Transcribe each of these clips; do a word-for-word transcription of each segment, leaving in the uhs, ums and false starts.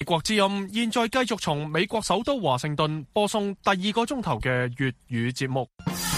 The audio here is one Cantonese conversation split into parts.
國之音現在繼續從美國首都華盛頓播送第二個鐘頭嘅粵語節目。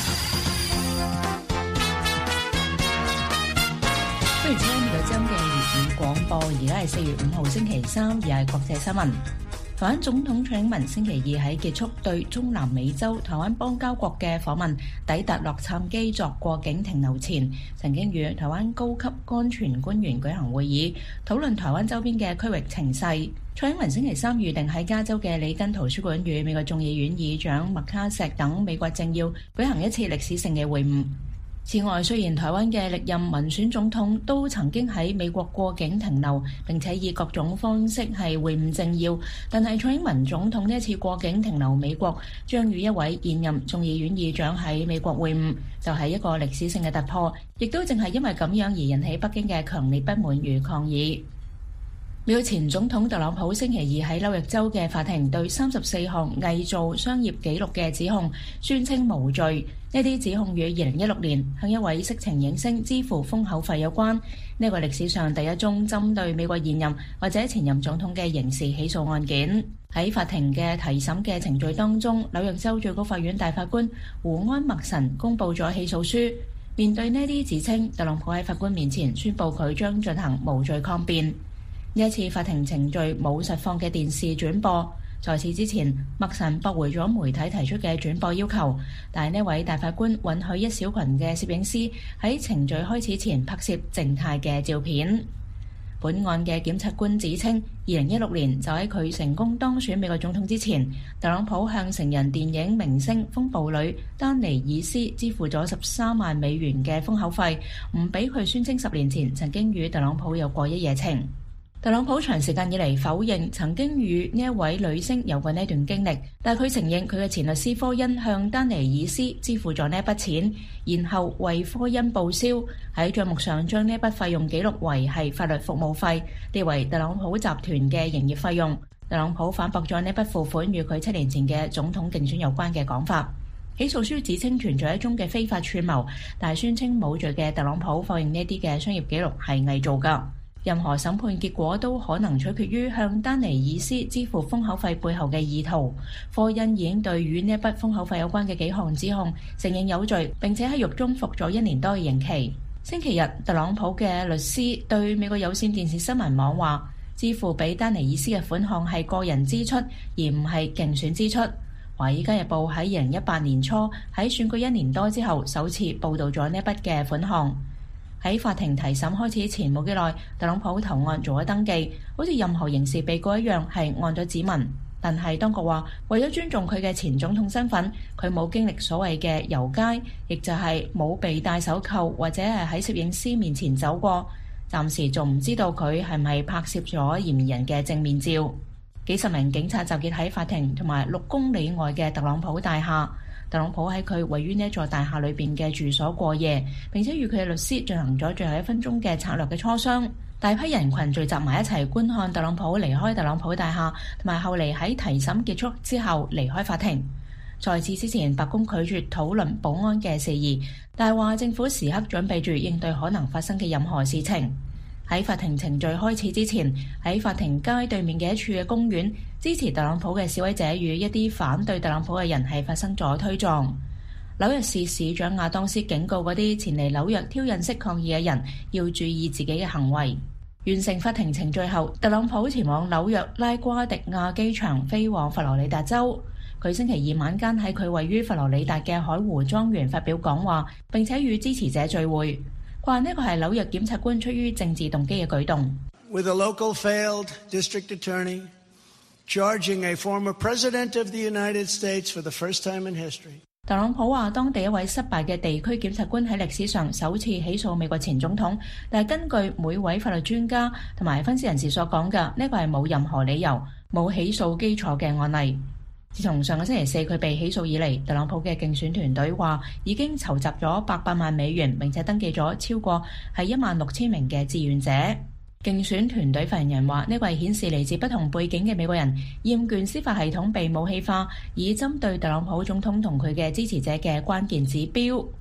歡迎收聽呢個鐘嘅粵語廣播，而家係四月五號星期三，而係國際新聞。台灣總統蔡英文星期二喺結束對中南美洲台灣邦交國嘅訪問，抵達洛杉磯作過境停留前，曾經與台灣高級安全官員舉行會議，討論台灣周邊嘅區域情勢。蔡英文星期三預定喺加州嘅里根圖書館與美國眾議院議長麥卡錫等美國政要舉行一次歷史性嘅會晤。此外，雖然台灣嘅歷任民選總統都曾經喺美國過境停留，並且以各種方式係會晤政要，但係蔡英文總統呢一次過境停留美國，將與一位現任眾議院議長喺美國會晤，就係一個歷史性嘅突破，亦都正係因為咁樣而引起北京嘅強烈不滿與抗議。美國前總統特朗普星期二喺紐約州嘅法庭對三十四項偽造商業記錄嘅指控宣稱無罪。呢啲指控與二零一六年向一位色情影星支付封口費有關。呢個歷史上第一宗針對美國現任或者前任總統嘅刑事起訴案件。喺法庭嘅提審嘅程序當中，紐約州最高法院大法官胡安默臣公布咗起訴書。面對呢啲指稱，特朗普喺法官面前宣布佢將進行無罪抗辯。呢一次法庭程序冇實況嘅電視轉播。在此之前，默臣駁回咗媒體提出嘅轉播要求，但係呢位大法官允許一小群嘅攝影師喺程序開始前拍攝靜態嘅照片。本案嘅檢察官指稱，二零一六年就喺佢成功當選美國總統之前，特朗普向成人電影明星風暴女丹尼爾斯支付咗十三萬美元嘅封口費，唔俾佢宣稱十年前曾經與特朗普有過一夜情。特朗普長時間以嚟否認曾經與呢一位女星有過呢段經歷，但佢承認佢嘅前律師科恩向丹尼爾斯支付咗呢一筆錢，然後為科恩報銷，喺帳目上將呢一筆費用記錄為係法律服務費，列為特朗普集團嘅營業費用。特朗普反駁咗呢筆付款與佢七年前嘅總統競選有關嘅講法。起訴書指稱存在一宗嘅非法串謀，但係宣稱冇罪嘅特朗普否認呢啲嘅商業記錄係偽造㗎。任何審判結果都可能取決於向丹尼爾斯支付封口費背後嘅意圖。科恩已經對與呢一筆封口費有關嘅幾項指控承認有罪，並且喺獄中服咗一年多嘅刑期。星期日，特朗普嘅律師對美國有線電視新聞網話，支付俾丹尼爾斯嘅款項係個人支出，而唔係競選支出。華爾街日報喺二零一八年初喺選舉一年多之後首次報導咗呢一筆嘅款項。喺法庭提審開始前冇幾耐，特朗普投案做咗登記，好似任何刑事被告一樣係按咗指紋。但係當局話，為咗尊重佢嘅前總統身份，佢冇經歷所謂嘅遊街，亦就係冇被戴手銬或者係喺攝影師面前走過。暫時仲唔知道佢係咪拍攝咗嫌疑人嘅正面照。幾十名警察集結喺法庭同埋六公里外嘅特朗普大廈。特朗普喺佢位於呢一座大廈裏邊嘅住所過夜，並且與佢嘅律師進行咗最後一分鐘嘅策略嘅磋商。大批人群聚集埋一齊觀看特朗普離開特朗普大廈，同埋後嚟喺提審結束之後離開法庭。在此之前，白宮拒絕討論保安嘅事宜，但係話政府時刻準備住應對可能發生嘅任何事情。喺法庭程序開始之前，喺法庭街對面嘅一處嘅公園，支持特朗普嘅示威者與一啲反對特朗普嘅人係發生咗推撞。紐約市市長亞當斯警告嗰啲前嚟紐約挑釁式抗議嘅人要注意自己嘅行為。完成法庭程序後，特朗普前往紐約拉瓜迪亞機場飛往佛羅里達州。佢星期二晚間喺佢位於佛羅里達嘅海湖莊園發表講話，並且與支持者聚會。佢話呢個係紐約檢察官出於政治動機嘅舉動。 With a local failed district attorney charging a former president of the United States for the first time in history。 特朗普話，當地一位失敗嘅地區檢察官喺歷史上首次起訴美國前總統，但係根據每位法律專家同埋分析人士所講嘅，呢個係冇任何理由、冇起訴基礎嘅案例。自從上個星期四佢被起訴以嚟，特朗普嘅競選團隊話已經籌集咗八百萬美元，並且登記咗超過係一萬六千名嘅志願者。競選團隊發言人話，呢個係顯示嚟自不同背景嘅美國人厭倦司法系統被武器化，以針對特朗普總統同佢嘅支持者嘅關鍵指標。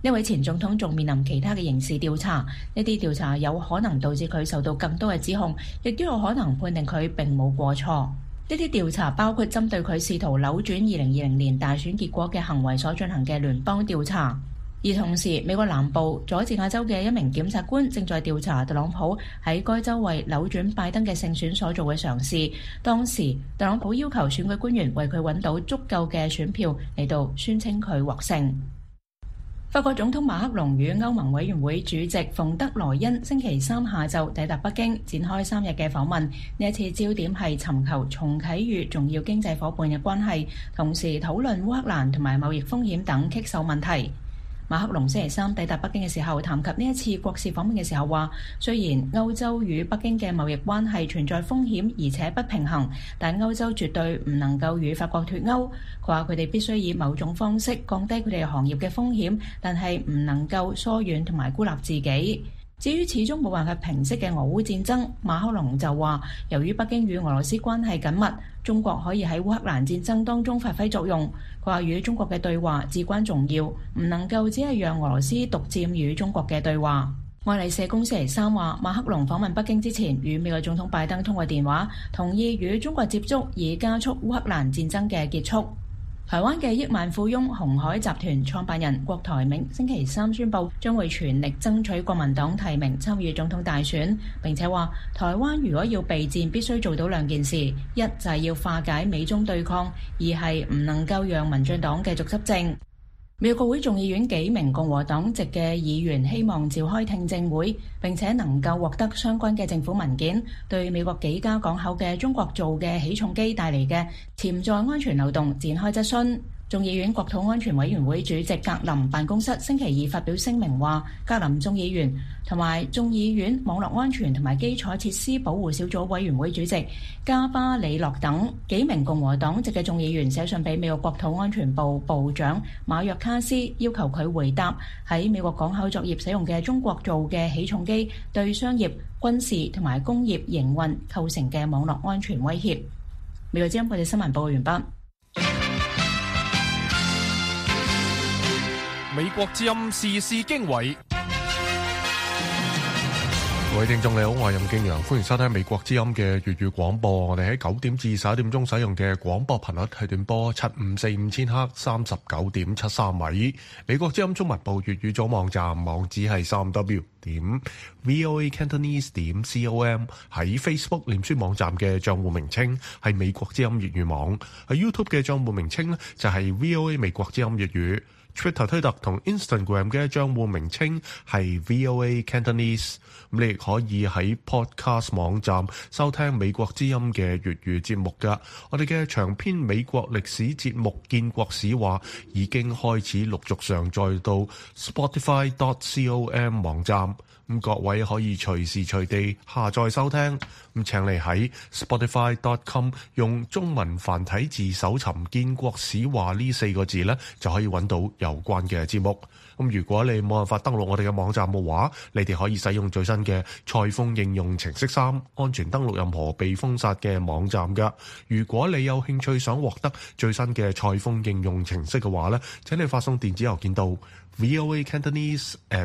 呢位前總統仲面臨其他嘅刑事調查，呢啲調查有可能導致佢受到更多嘅指控，亦都有可能判定佢並冇過錯。呢啲調查包括針對佢試圖扭轉二零二零年大選結果嘅行為所進行嘅聯邦調查。而同時，美國南部佐治亞州嘅一名檢察官正在調查特朗普喺該州為扭轉拜登嘅勝選所做嘅嘗試。當時，特朗普要求選舉官員為佢揾到足夠嘅選票嚟到宣稱佢獲勝。法國總統馬克龍與歐盟委員會主席馮德萊恩星期三下晝抵達北京，展開三日嘅訪問。呢一次焦點係尋求重啟與重要經濟夥伴嘅關係，同時討論烏克蘭同埋貿易風險等棘手問題。馬克龍星期三抵達北京嘅時候，談及呢一次國事訪問嘅時候話，雖然歐洲與北京嘅貿易關係存在風險而且不平衡，但歐洲絕對唔能夠與法國脫歐。佢話佢哋必須以某種方式降低佢哋行業嘅風險，但係唔能夠疏遠同埋孤立自己。至於始終冇辦法平息嘅俄烏戰爭，馬克龍就話，由於北京與俄羅斯關係緊密，中國可以喺烏克蘭戰爭當中發揮作用。佢話與中國嘅對話至關重要，唔能夠只係讓俄羅斯獨佔與中國嘅對話。愛麗舍宮星期三話，馬克龍訪問北京之前，與美國總統拜登通過電話，同意與中國接觸，以加速烏克蘭戰爭嘅結束。台灣嘅億萬富翁鴻海集團創辦人郭台銘星期三宣布，將會全力爭取國民黨提名參與總統大選，並且話台灣如果要備戰，必須做到兩件事：一就係要化解美中對抗，二係唔能夠讓民進黨繼續執政。美國國會眾議院幾名共和黨籍嘅議員希望召開聽證會，並且能夠獲得相關嘅政府文件，對美國幾家港口嘅中國造嘅起重機帶嚟嘅潛在安全漏洞展開質詢。眾議院國土安全委員會主席格林辦公室星期二發表聲明話，格林眾議員同埋眾議院網絡安全同埋基礎設施保護小組委員會主席加巴里諾等幾名共和黨籍嘅眾議員寫信俾美國國土安全部部長馬約卡斯，要求佢回答喺美國港口作業使用嘅中國造嘅起重機對商業、軍事同埋工業營運構成嘅網絡安全威脅。美國之音，我哋新聞報告完畢。 美國之音時事經緯， 各位聽眾你好，我係任敬陽，歡迎收聽美國之音嘅粵語廣播。我哋喺九點至十一點鐘使用嘅廣播頻率係短波七五四五千赫，三十九點七三米。美國之音中文部粵語組網站網址係三 w 點 voa cantonese 點 com。喺 Facebook 臉書網站嘅賬戶名稱係美國之音粵語網，喺 YouTube 嘅賬戶名稱呢就係 VOA 美國之音粵語。Twitter 推特同 Instagram 嘅賬戶名稱係 V O A Cantonese， 咁你亦可以喺 Podcast 網站收聽美國之音嘅粵語節目㗎。我哋嘅長篇美國歷史節目建國史話已經開始陸續上載到 Spotify dot com 網站，咁各位可以隨時隨地下載收聽。咁請你喺 Spotify dot com 用中文繁體字搜尋建國史話呢四個字呢，就可以揾到有關嘅節目。咁如果你冇辦法登錄我哋嘅網站嘅話，你哋可以使用最新嘅蔡豐應用程式三，安全登錄任何被封殺嘅網站㗎。如果你有興趣想獲得最新嘅蔡豐應用程式嘅話呢，請你發送電子郵件到 voa cantonese at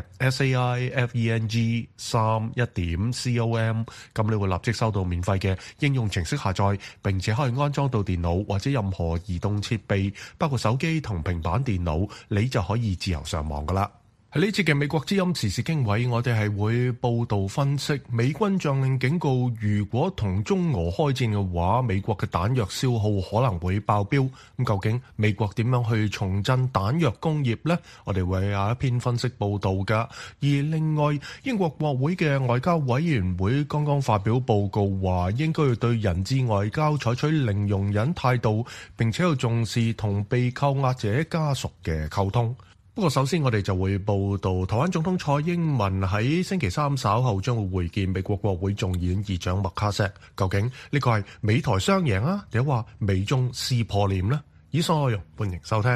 saifeng 三一點 com， 咁你會立即收到免費嘅應用程式下載，並且可以安裝到電腦或者任何移動設備，包括手機同平板電腦，你就可以自由上網噶啦。喺呢次嘅美國之音時事經緯，我哋係會報道分析美軍將領警告，如果同中俄開戰嘅話，美國嘅彈藥消耗可能會爆標。咁究竟美國點樣去重振彈藥工業呢？我哋會有一篇分析報道噶。而另外，英國國會嘅外交委員會剛剛發表報告，話應該要對人質外交採取零容忍態度，並且要重視同被扣押者家屬嘅溝通。不過首先我哋就會報道台灣總統蔡英文喺星期三稍後將會會見美國國會眾議院議長麥卡錫，究竟呢個係美台雙贏啊，定係話美中撕破臉呢？以上內容歡迎收聽。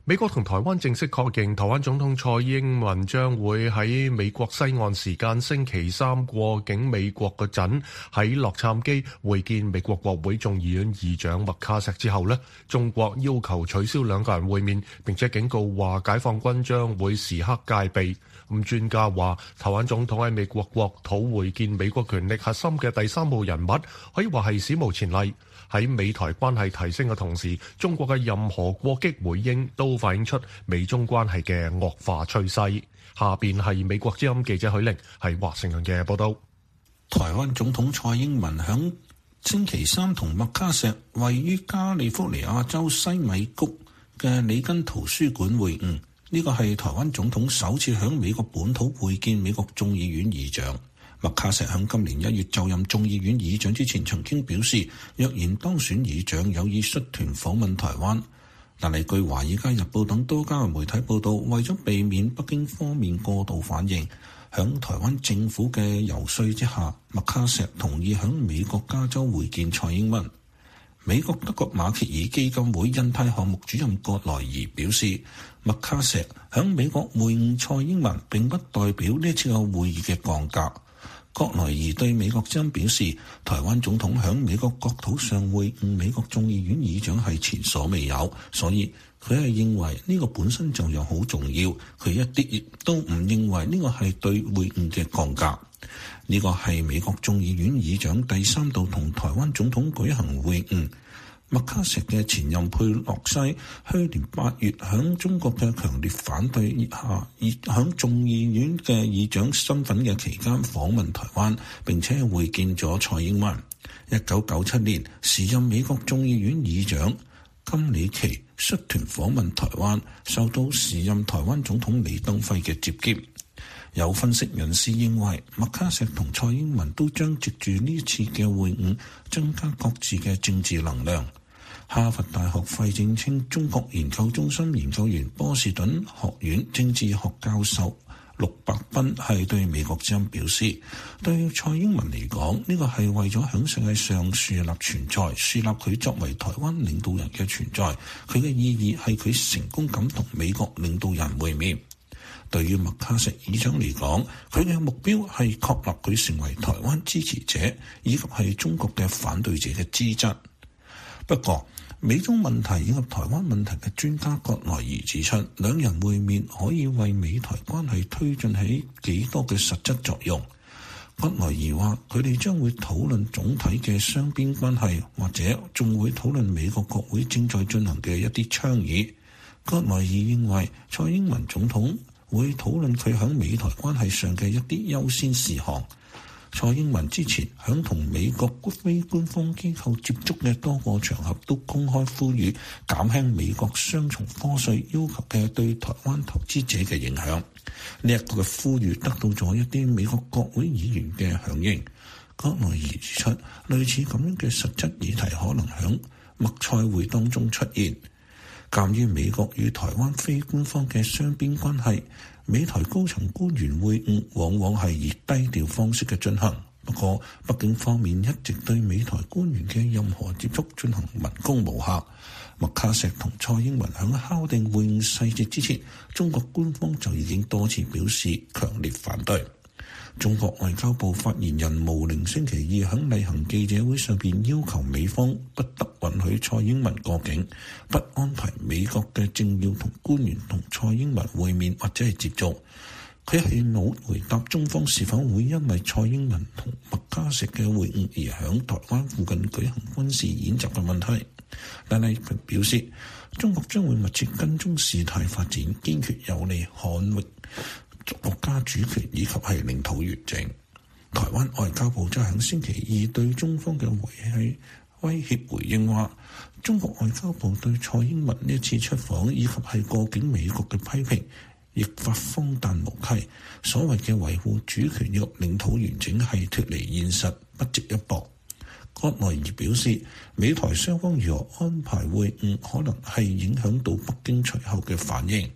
美國同台灣正式確認，台灣總統蔡英文將會喺美國西岸時間星期三過境美國嗰陣，喺洛杉磯會見美國國會眾議院議長麥卡錫之後呢，中國要求取消兩個人會面，並且警告話解放軍將會時刻戒備。咁專家話，台灣總統喺美國國土會見美國權力核心嘅第三號人物，可以話係史無前例。喺美台關係提升嘅同時，中國嘅任何過激回應都反映出美中關係嘅惡化趨勢。下邊係美國之音記者許玲喺華盛頓嘅報道。 台灣總統蔡英文響星期三同麥卡錫位於加利福尼亞州西米谷嘅里根圖書館會晤，呢個係台灣總統首次響美國本土會見美國眾議院議長。麥卡錫喺今年一月就任眾議院議長之前曾經表示，若然當選議長有意率團訪問台灣，但係據華爾街日報等多家嘅媒體報道，為咗避免北京方面過度反應，響台灣政府嘅游說之下，麥卡錫同意響美國加州會見蔡英文。美國德國馬歇爾基金會印太項目主任葛萊儀表示，麥卡錫響美國會晤蔡英文並不代表呢次嘅會議嘅降格。葛萊儀對美國之音表示，台灣總統響美國國土上會晤美國眾議院議長係前所未有，所以佢係認為呢個本身就有好重要，佢一啲亦都唔認為呢個係對會晤嘅降格。呢個係美國眾議院議長第三度同台灣總統舉行會晤。麥卡錫嘅前任佩洛西去年八月響中國嘅強烈反對下，以響眾議院嘅議長身份嘅期間訪問台灣，並且會見咗蔡英文。一九九七年，時任美國眾議院議長金里奇率團訪問台灣，受到時任台灣總統李登輝嘅接見。有分析人士認為，麥卡錫同蔡英文都將藉住呢次嘅會晤，增加各自嘅政治能量。哈佛大學費正清中國研究中心研究員、波士頓學院政治學教授陸伯斌係對美國之音表示，對蔡英文嚟講，呢個係為咗喺世界上樹立存在，樹立佢作為台灣領導人嘅存在。佢嘅意義係佢成功咁同美國領導人會面。對於麥卡錫議長嚟講，佢嘅目標係確立佢成為台灣支持者以及係中國嘅反對者嘅資質。不過，美中問題以及台灣問題嘅專家葛萊儀指出，兩人會面可以為美台關係推進起幾多嘅實質作用。葛萊儀話，佢哋將會討論總體嘅雙邊關係，或者仲會討論美國國會正在進行嘅一啲倡議。葛萊儀認為，蔡英文總統會討論佢喺美台關係上嘅一啲優先事項。蔡英文之前響同美國非官方機構接觸嘅多個場合都公開呼籲減輕美國雙重課稅要求嘅對台灣投資者嘅影響。呢一個嘅呼籲得到咗一啲美國國會議員嘅響應。葛萊儀指出，類似咁樣嘅實質議題可能響麥蔡會當中出現。鑑於美國與台灣非官方嘅雙邊關係，美台高層官員會晤往往係以低調方式嘅進行。不過，北京方面一直對美台官員嘅任何接觸進行文攻武嚇。麥卡錫同蔡英文響敲定會晤細節之前，中國官方就已經多次表示強烈反對。中國外交部發言人毛寧星期二喺例行記者會上邊要求美方不得允許蔡英文過境，不安排美國嘅政要同官員同蔡英文會面或者係接觸。佢係冇回答中方是否會因為蔡英文同麥卡錫嘅會晤而喺台灣附近舉行軍事演習嘅問題，但係佢表示中國將會密切跟蹤事態發展，堅決有力捍衛國家主權以及係領土完整。台灣外交部則喺星期二對中方嘅回係威脅回應話，中國外交部對蔡英文呢次出訪以及係過境美國嘅批評亦發荒誕無稽。所謂嘅維護主權與領土完整係脫離現實，不值一駁。葛萊儀表示，美台雙方如何安排會晤，可能係影響到北京隨後嘅反應。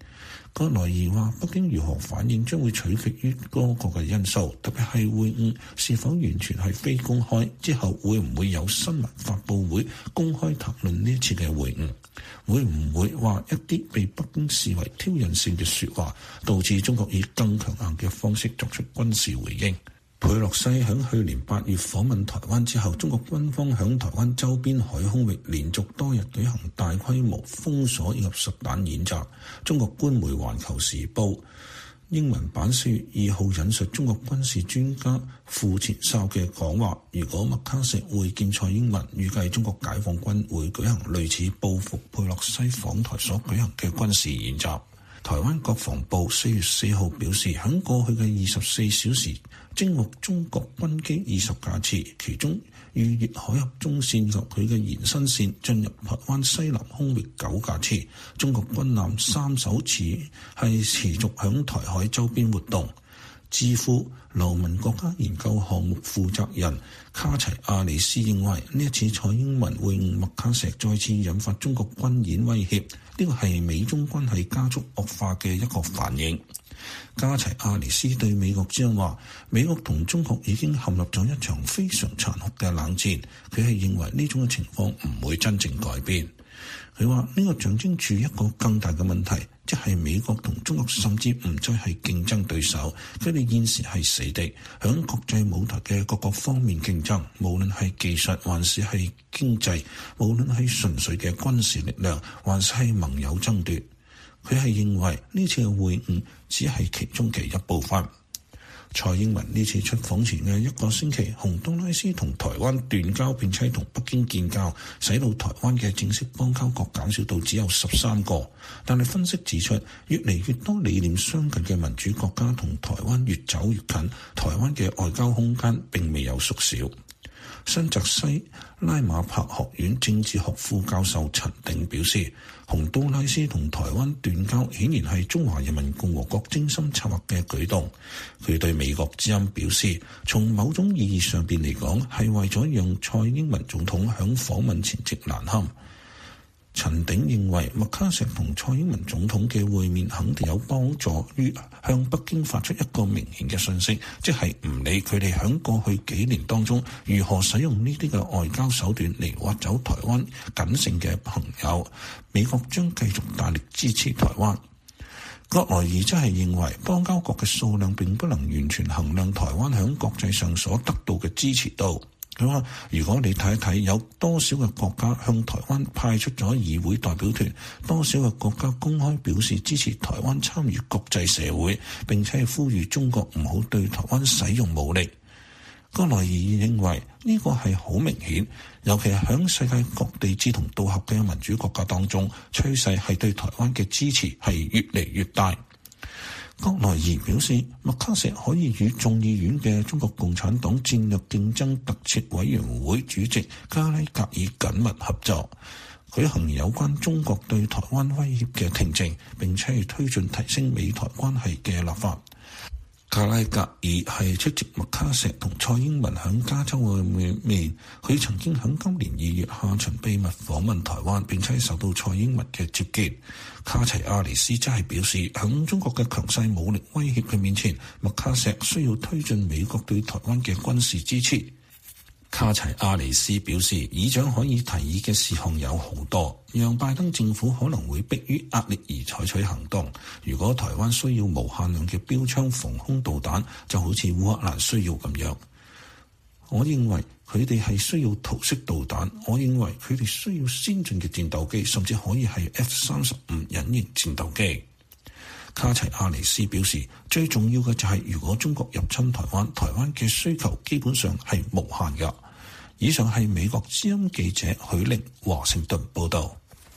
葛萊儀話：北京如何反應將會取決於多個嘅因素，特別係會晤是否完全係非公開，之後會唔會有新聞發佈會公開談論呢一次嘅會晤，會唔會話一啲被北京視為挑釁性嘅説話，導致中國以更強硬嘅方式作出軍事回應。佩洛西喺去年八月訪問台灣之後，中國軍方喺台灣周邊海空域連續多日舉行大規模封鎖以及實彈演習。中國官媒《環球時報》英文版四月二號引述中國軍事專家傅前哨嘅講話，如果麥卡錫會見蔡英文，預計中國解放軍會舉行類似報復佩洛西訪台所舉行嘅軍事演習。台灣國防部四月四號表示，喺過去嘅二十四小時偵獲中國軍機二十架次，其中逾越海峽中線及佢嘅延伸線進入台灣西南空域九架次。中國軍艦三艘次係持續響台海周邊活動。智庫流民國家研究項目負責人卡齊亞里斯認為，呢一次蔡英文會晤麥卡錫再次引發中國軍演威脅，呢個係美中關係加速惡化嘅一個反應。加齊亞里斯對美國之音話：美國同中國已經陷入咗一場非常殘酷嘅冷戰，佢係認為呢種嘅情況唔會真正改變。佢話呢個象徵住一個更大嘅問題，即係美國同中國甚至唔再係競爭對手，佢哋現時係死敵，響國際舞台嘅各個方面競爭，無論係技術還是係經濟，無論係純粹嘅軍事力量還是係盟友爭奪。佢係認為呢次嘅會晤只係其中嘅一部分。蔡英文呢次出訪前嘅一個星期，洪都拉斯同台灣斷交，並且同北京建交，使到台灣嘅正式邦交國減少到只有十三個。但係分析指出，越嚟越多理念相近嘅民主國家同台灣越走越近，台灣嘅外交空間並未有縮小。新澤西拉馬柏學院政治學副教授陳鼎表示，洪都拉斯同台灣斷交顯然係中華人民共和國精心策劃嘅舉動。佢對美國之音表示，從某種意義上邊嚟講，係為咗讓蔡英文總統響訪問前夕難堪。陳鼎認為麥卡錫同蔡英文總統嘅會面肯定有幫助於向北京發出一個明顯嘅訊息，即係唔理佢哋響過去幾年當中如何使用呢啲嘅外交手段嚟挖走台灣僅剩嘅朋友，美國將繼續大力支持台灣。葛萊儀則係認為邦交國嘅數量並不能完全衡量台灣響國際上所得到嘅支持度。佢話：如果你睇一睇有多少嘅國家向台灣派出咗議會代表團，多少嘅國家公開表示支持台灣參與國際社會，並且係呼籲中國唔好對台灣使用武力。葛萊儀認為呢個係好明顯，尤其係響世界各地志同道合嘅民主國家當中，趨勢係對台灣嘅支持係越嚟越大。葛萊儀表示，麥卡錫可以與眾議院嘅中國共產黨戰略競爭特設委員會主席加拉格爾緊密合作，舉行有關中國對台灣威脅嘅聽證，並且係推進提升美台關係嘅立法。加拉格爾係出席麥卡錫同蔡英文響加州會面，佢曾經響今年二月下旬秘密訪問台灣，並且受到蔡英文嘅接見。卡齊亞里斯則係表示，響中國嘅強勢武力威脅嘅面前，麥卡錫需要推進美國對台灣嘅軍事支持。卡齊亞里斯表示，議長可以提議嘅事項有好多，讓拜登政府可能會迫於壓力而採取行動。如果台灣需要無限量嘅標槍防空導彈，就好似烏克蘭需要咁樣。我認為佢哋係需要圖式導彈，我認為佢哋需要先進嘅戰鬥機，甚至可以係 F 三十五隱形戰鬥機。卡齊亞里斯表示，最重要嘅就係如果中國入侵台灣，台灣嘅需求基本上係無限㗎。以上係美國之音記者許玲華盛頓報道。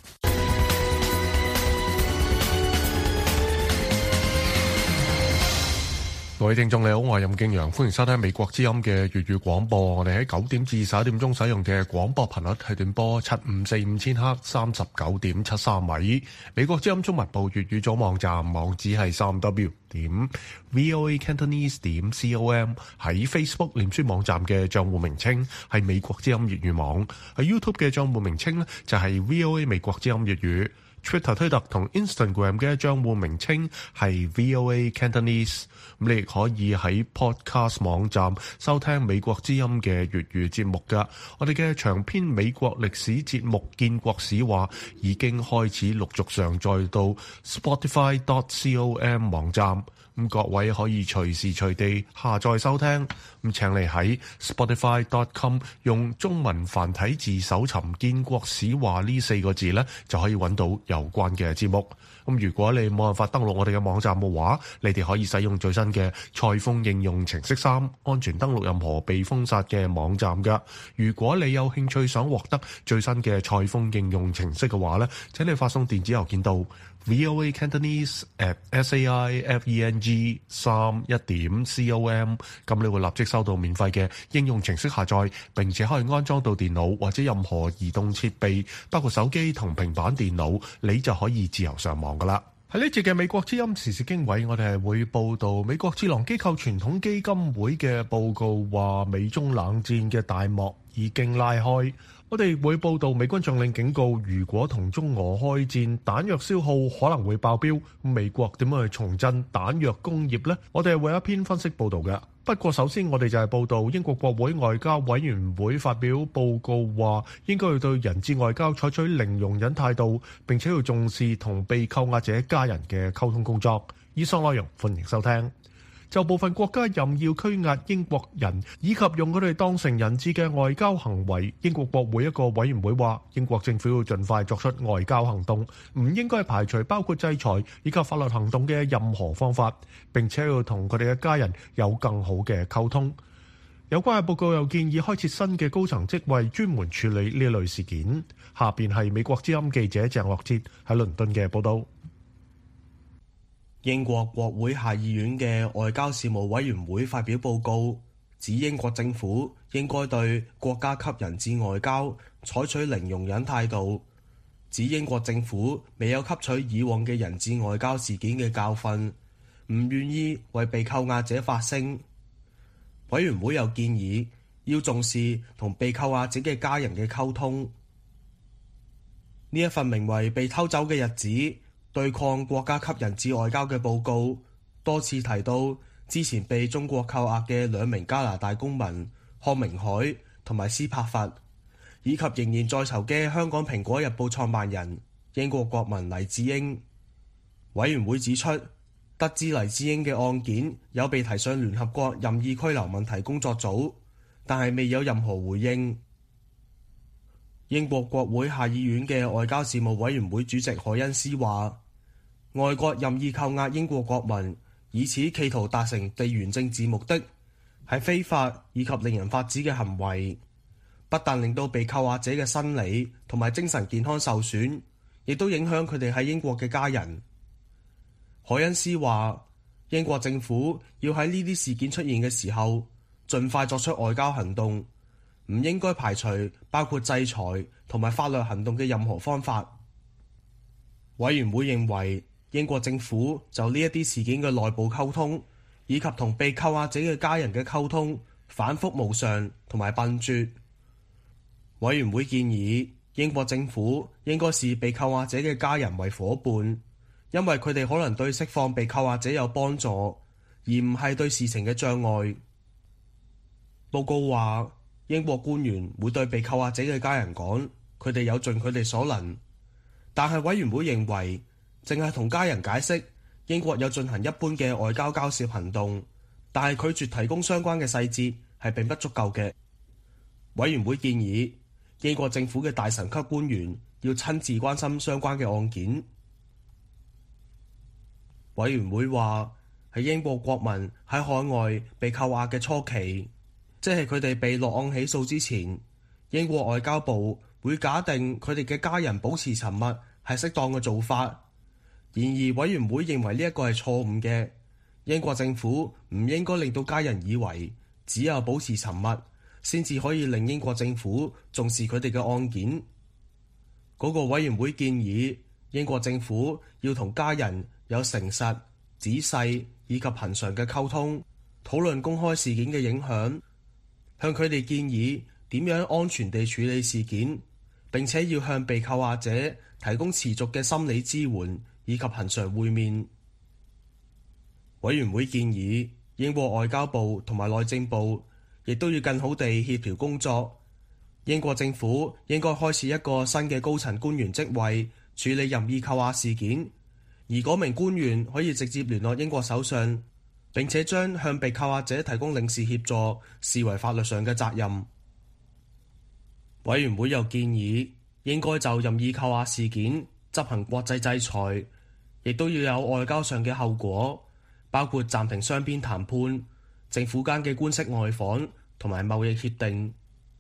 各位聽眾你好，我係任敬陽，歡迎收聽美國之音嘅粵語廣播。我哋喺九點至十一點鐘使用嘅廣播頻率係短波七五四五千赫三十九點七三米。美國之音中文部粵語組網站網址係三 w 點 voa cantonese 點 com。喺 Facebook 臉書網站嘅賬戶名稱係美國之音粵語網，喺 YouTube 嘅賬戶名稱呢就係 voa 美國之音粵語。 Twitter 推特同 Instagram 嘅賬戶名稱係 V O A Cantonese。咁你亦可以喺 Podcast 網站收聽美國之音嘅粵語節目㗎。我哋嘅長篇美國歷史節目《建國史話》已經開始陸續上載到 Spotify dot com 網站。咁各位可以隨時隨地下載收聽。咁請你喺 Spotify dot com 用中文繁體字搜尋《建國史話》呢四個字呢，就可以揾到有關嘅節目。咁如果你冇辦法登錄我哋嘅網站嘅話，你哋可以使用最新嘅蔡豐應用程式三，安全登錄任何被封殺嘅網站㗎。如果你有興趣想獲得最新嘅蔡豐應用程式嘅話呢，請你發送電子郵件到 V O A Cantonese at S A I F E N G 三一點 com， 咁你會立即收到免費嘅應用程式下載，並且可以安裝到電腦或者任何移動設備，包括手機同平板電腦，你就可以自由上網噶啦。喺呢節嘅美國之音時事經緯，我哋係會報道美國智囊機構傳統基金會嘅報告話，美中冷戰嘅大幕已經拉開。我哋會報道美軍將領警告，如果同中俄開戰，彈藥消耗可能會爆標。美國點樣去重振彈藥工業呢？我哋係會有一篇分析報道嘅。不過首先我哋就係報道英國國會外交委員會發表報告話，應該要對人質外交採取零容忍態度，並且要重視同被扣押者家人嘅溝通工作。以上內容歡迎收聽。就部分國家任意拘押英國人，以及用佢哋當成人質嘅外交行為，英國國會一個委員會話，英國政府要盡快作出外交行動，唔應該排除包括制裁以及法律行動嘅任何方法，並且要同佢哋嘅家人有更好嘅溝通。有關嘅報告又建議開設新嘅高層職位，專門處理呢類事件。下邊係美國之音記者鄭樂哲喺倫敦嘅報道。 英國國會下議院嘅外交事務委員會發表報告，指英國政府應該對國家級人質外交採取零容忍態度，指英國政府未有吸取以往嘅人質外交事件嘅教訓，唔願意為被扣押者發聲。委員會又建議要重視同被扣押者嘅家人嘅溝通。呢一份名為《被偷走嘅日子》對抗國家級人質外交嘅報告，多次提到之前被中國扣押嘅兩名加拿大公民康明凱同埋斯帕弗，以及仍然在囚嘅香港蘋果日報創辦人英國國民黎智英。委員會指出，得知黎智英嘅案件有被提上聯合國任意拘留問題工作組，但係未有任何回應。英國國會下議院嘅外交事務委員會主席海恩斯話，外國任意扣押英國國民，以此企圖達成地緣政治目的，係非法以及令人髮指嘅行為，不但令到被扣押者嘅生理同埋精神健康受損，亦都影響佢哋喺英國嘅家人。海恩斯話，英國政府要喺呢啲事件出現嘅時候，盡快作出外交行動，唔應該排除包括制裁同埋法律行動嘅任何方法。委員會認為，英國政府就呢一啲事件嘅內部溝通，以及同被扣押者嘅家人嘅溝通反覆無常同埋笨拙。委員會建議英國政府應該視被扣押者嘅家人為夥伴，因為佢哋可能對釋放被扣押者有幫助，而唔係對事情嘅障礙。報告話，英國官員會對被扣押者嘅家人講，佢哋有盡佢哋所能，但係委員會認為，淨係同家人解釋英國有進行一般嘅外交交涉行動，但係拒絕提供相關嘅細節係並不足夠嘅。委員會建議英國政府嘅大臣級官員要親自關心相關嘅案件。委員會話，喺英國國民喺海外被扣押嘅初期，即係佢哋被落案起訴之前，英國外交部會假定佢哋嘅家人保持沉默係適當嘅做法。然而，委員會認為呢一個係錯誤嘅。英國政府唔應該令到家人以為只有保持沉默，先至可以令英國政府重視佢哋嘅案件。嗰、那個委員會建議英國政府要同家人有誠實、仔細以及恆常嘅溝通，討論公開事件嘅影響，向佢哋建議點樣安全地處理事件， 並且要向被扣押者提供持續嘅心理支援以及恆常會面。委員會建議英國外交部同埋內政部亦都要更好地協調工作。英國政府應該開設一個新嘅高層官員職位，處理任意扣押事件，而嗰名官員可以直接聯絡英國首相，並且將向被扣押者提供領事協助視為法律上嘅責任。委員會又建議應該就任意扣押事件執行國際制裁，亦都要有外交上嘅後果，包括暫停雙邊談判、政府間嘅官式外訪同埋貿易協定。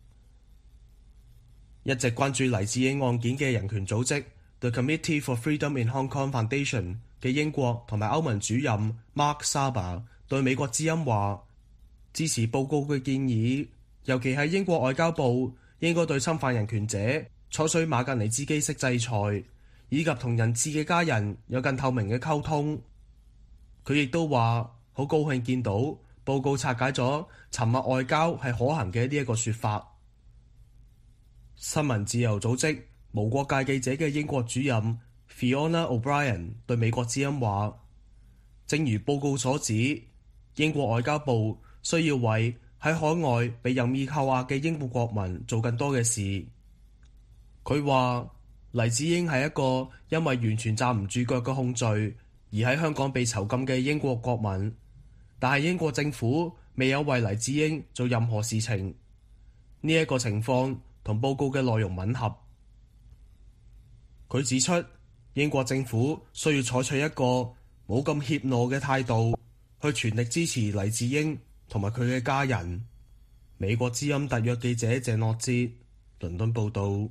一直關注黎智英案件嘅人權組織 The Committee for Freedom in Hong Kong Foundation 嘅英國同埋歐盟主任 Mark Saber 對美國之音話，支持報告嘅建議，尤其係英國外交部應該對侵犯人權者採取馬格尼茲基式制裁，以及同人質嘅家人有更透明嘅溝通。佢亦都話好高興見到報告拆解咗沉默外交係可行嘅呢一個說法。新聞自由組織無國界記者嘅英國主任 Fiona O'Brien 對美國之音話，正如報告所指，英國外交部需要為喺海外被任意扣押嘅英國國民做更多嘅事。佢話黎智英係一個因為完全站唔住腳嘅控罪而喺香港被囚禁嘅英國國民，但係英國政府未有為黎智英做任何事情。呢一個情況同報告嘅內容吻合。佢指出，英國政府需要採取一個冇咁怯懦嘅態度，去全力支持黎智英同埋佢嘅家人。美國之音特約記者鄭樂哲，倫敦報道。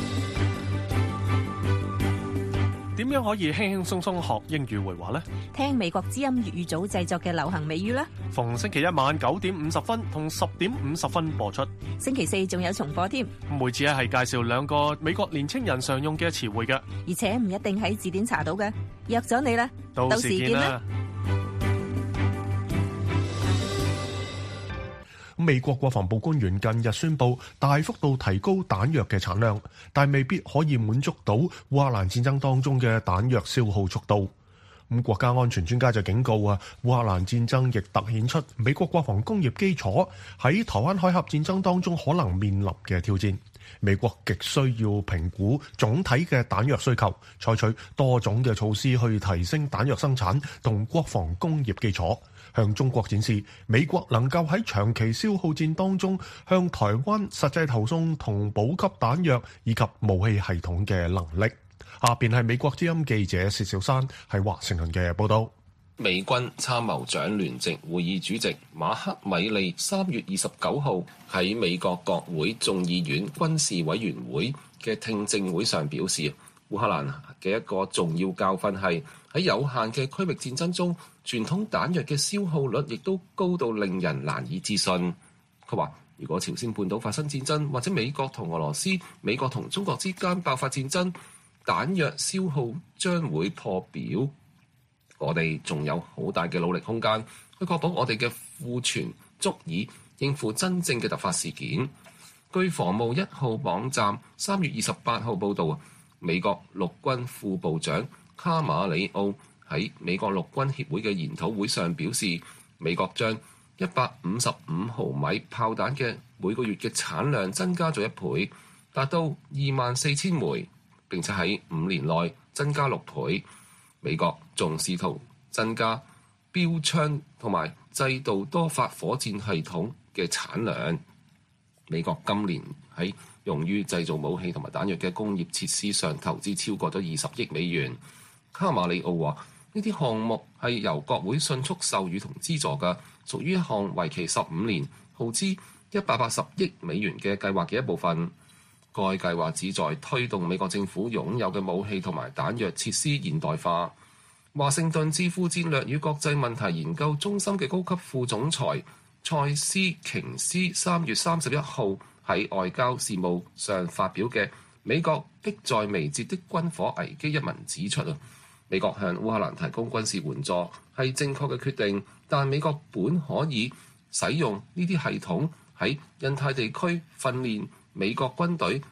點樣可以輕輕鬆鬆學英語會話呢？ 聽美國之音粵語組製作嘅流行美語啦。 逢星期一晚九點五十分同十點五十分播出。 星期四仲有重播添。 每次咧係介紹兩個美國年青人常用嘅詞彙嘅， 而且唔一定喺字典查到嘅。約咗你啦， 到時見啦。 美國國防部官員近日宣布大幅度提高彈藥嘅產量，但未必可以滿足到烏克蘭戰爭當中嘅彈藥消耗速度。咁國家安全專家就警告啊，烏克蘭戰爭亦凸顯出美國國防工業基礎喺台灣海峽戰爭當中可能面臨嘅挑戰。美國極需要評估總體嘅彈藥需求，採取多種嘅措施去提升彈藥生產同國防工業基礎，向中國展示美國能夠喺長期消耗戰當中向台灣實際投送同補給彈藥以及武器系統嘅能力。下邊係美國之音記者薛兆山喺華盛頓嘅報道。 美軍參謀長聯席會議主席馬克米利三月二十九號喺美國國會眾議院軍事委員會嘅聽證會上表示，烏克蘭嘅一個重要教訓係喺有限嘅區域戰爭中，傳統彈藥嘅消耗率亦都高到令人難以置信。佢話，如果朝鮮半島發生戰爭，或者美國同俄羅斯、美國同中國之間爆發戰爭，彈藥消耗將會破表。我哋仲有好大嘅努力空間，去確保我哋嘅庫存足以應付真正嘅突發事件。據防務一號網站三月二十八號報導，美國陸軍副部長卡馬里奧喺美國陸軍協會嘅研討會上表示，美國將一百五十五毫米炮彈嘅每個月嘅產量增加咗一倍，達到二萬四千枚，並且喺五年內增加六倍。美國仲試圖增加標槍同埋制導多發火箭系統嘅產量。美國今年喺用於製造武器同埋彈藥嘅工業設施上投資超過咗二十億美元。卡馬里奧話：呢啲項目係由國會迅速授予同資助嘅，屬於一項為期十五年、耗資一百八十億美元嘅計劃嘅一部分。該計劃旨在推動美國政府擁有嘅武器同埋彈藥設施現代化。華盛頓智庫戰略與國際問題研究中心嘅高級副總裁塞斯瓊斯三月三十一號喺外交事務上發表嘅《美國迫在眉睫的軍火危機》一文指出啊，美國向烏克蘭提供軍事援助係正確嘅決定，但美國本可以使用呢啲系統喺印太地區訓練美國軍隊或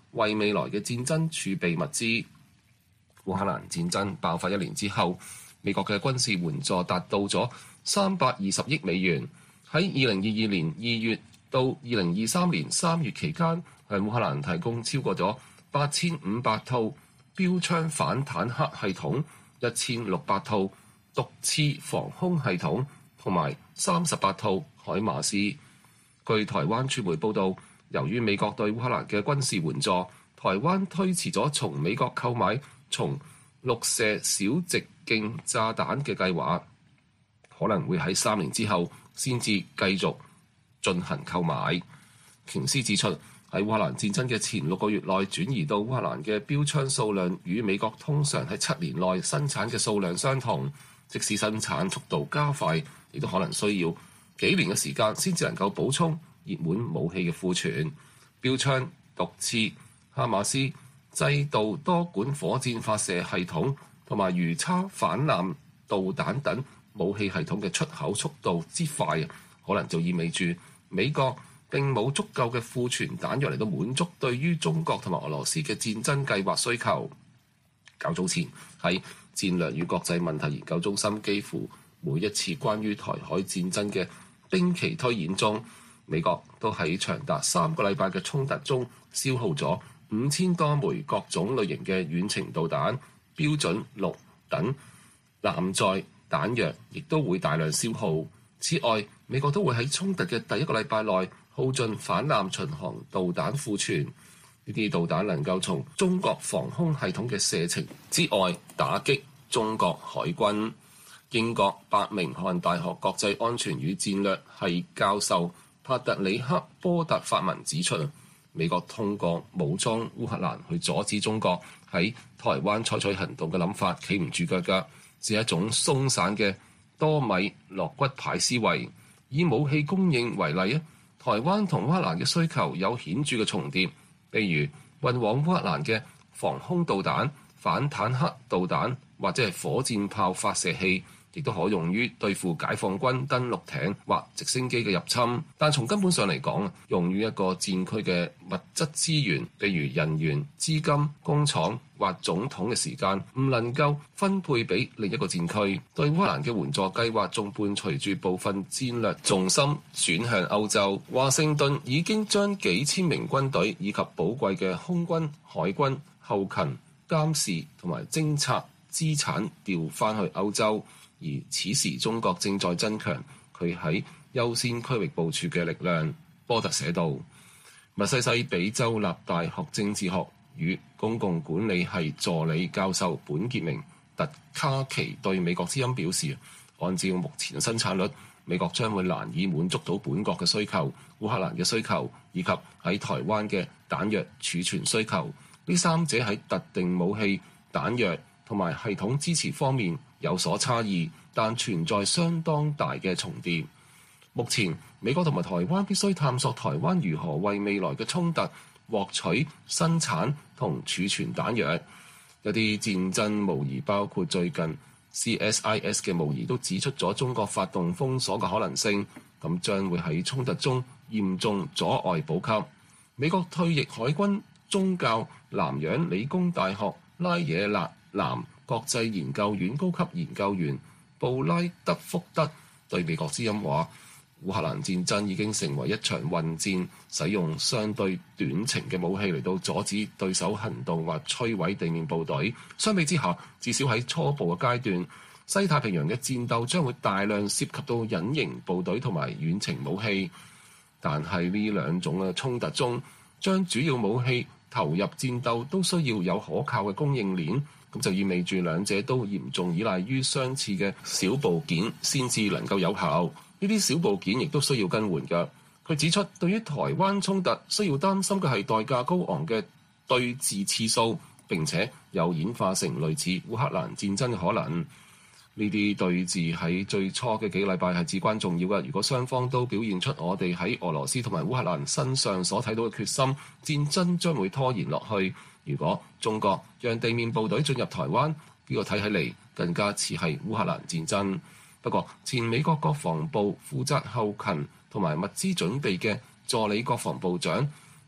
為未來嘅戰爭儲備物資。烏克蘭戰爭爆發一年之後，美國嘅軍事援助達到咗三百二十億美元。喺二零二二年二月到二零二三年三月期間，向烏克蘭提供超過咗八千五百套標槍反坦克系統、一千六百套毒刺防空系統同埋三十八套海馬斯。據台灣傳媒報道，由於美國對烏克蘭嘅軍事援助，台灣推遲咗從美國購買從陸射小直徑炸彈嘅計劃，可能會喺三年之後先至繼續進行購買。瓊斯指出，喺烏克蘭戰爭嘅前六個月內轉移到烏克蘭嘅標槍數量與美國通常喺七年內生產嘅數量相同，即使生產速度加快，亦都可能需要幾年嘅時間先至能夠補充熱門武器嘅庫存。標槍、毒刺、哈馬斯、制導多管火箭發射系統同埋魚叉反艦導彈等武器系統嘅出口速度之快，可能就意味住美國並冇足夠嘅庫存彈藥嚟到滿足對於中國同埋俄羅斯嘅戰爭計劃需求。較早前喺戰略與國際問題研究中心，幾乎每一次關於台海戰爭嘅兵棋推演中，美國都喺長達三個禮拜嘅衝突中消耗咗五千多枚各種類型嘅遠程導彈、標準六等艦載彈藥，亦都會大量消耗。此外，美國都會喺衝突嘅第一個禮拜內耗盡反艦巡航導彈庫存。呢啲導彈能夠從中國防空系統嘅射程之外打擊中國海軍。英國伯明翰大學國際安全與戰略系教授帕特里克波特法文指出，美國通過武裝烏克蘭去阻止中國喺台灣採取行動嘅諗法企唔住腳㗎，係一種鬆散嘅多米諾骨牌思維。以武器供應為例啊，台灣同烏克蘭嘅需求有顯著嘅重疊，譬如運往烏克蘭嘅防空導彈、反坦克導彈或者係火箭炮發射器，亦都可用於對付解放軍登陸艇或直升機嘅入侵。但從根本上嚟講，用於一個戰區嘅物質資源，譬如人員、資金、工廠或總統嘅時間，唔能夠分配俾另一個戰區。對烏克蘭嘅援助計劃仲伴隨住部分戰略重心轉向歐洲。華盛頓已經將幾千名軍隊以及寶貴嘅空軍、海軍、後勤、監視同埋偵察資產調翻去歐洲。而此時中國正在增強佢喺優先區域部署嘅力量。波特寫道。密西西比州立大學政治學與公共管理系助理教授本傑明特卡奇對美國之音表示，按照目前嘅生產率，美國將會難以滿足到本國嘅需求、烏克蘭嘅需求以及喺台灣嘅彈藥儲存需求。呢三者喺特定武器、彈藥同埋系統支持方面有所差異，但存在相當大嘅重疊。目前，美國同埋台灣必須探索台灣如何為未來嘅衝突獲取、生產同儲存彈藥。一啲戰爭模擬，包括最近 C S I S 嘅模擬，都指出咗中國發動封鎖嘅可能性，咁將會喺衝突中嚴重阻礙補給。美國退役海軍宗教南洋理工大學拉野納南國際研究院高級研究員布拉德福德對美國之音話，烏克蘭戰爭已經成為一場混戰，使用相對短程嘅武器嚟到阻止對手行動或摧毀地面部隊。相比之下，至少喺初步嘅階段，西太平洋嘅戰鬥將會大量涉及到隱形部隊同埋遠程武器。但係呢兩種嘅衝突中，將主要武器投入戰鬥都需要有可靠嘅供應鏈，咁就意味住兩者都嚴重依賴於相似嘅小部件先至能夠有效。呢啲小部件亦都需要更換嘅。佢指出，對於台灣衝突需要擔心嘅係代價高昂嘅對峙次數，並且有演化成類似烏克蘭戰爭嘅可能。呢啲對峙喺最初嘅幾個禮拜係至關重要嘅。如果雙方都表現出我哋喺俄羅斯同埋烏克蘭身上所睇到嘅決心，戰爭將會拖延落去。如果中國讓地面部隊進入台灣，呢個睇起嚟更加似係烏克蘭戰爭。不過，前美國國防部負責後勤同埋物資準備嘅助理國防部長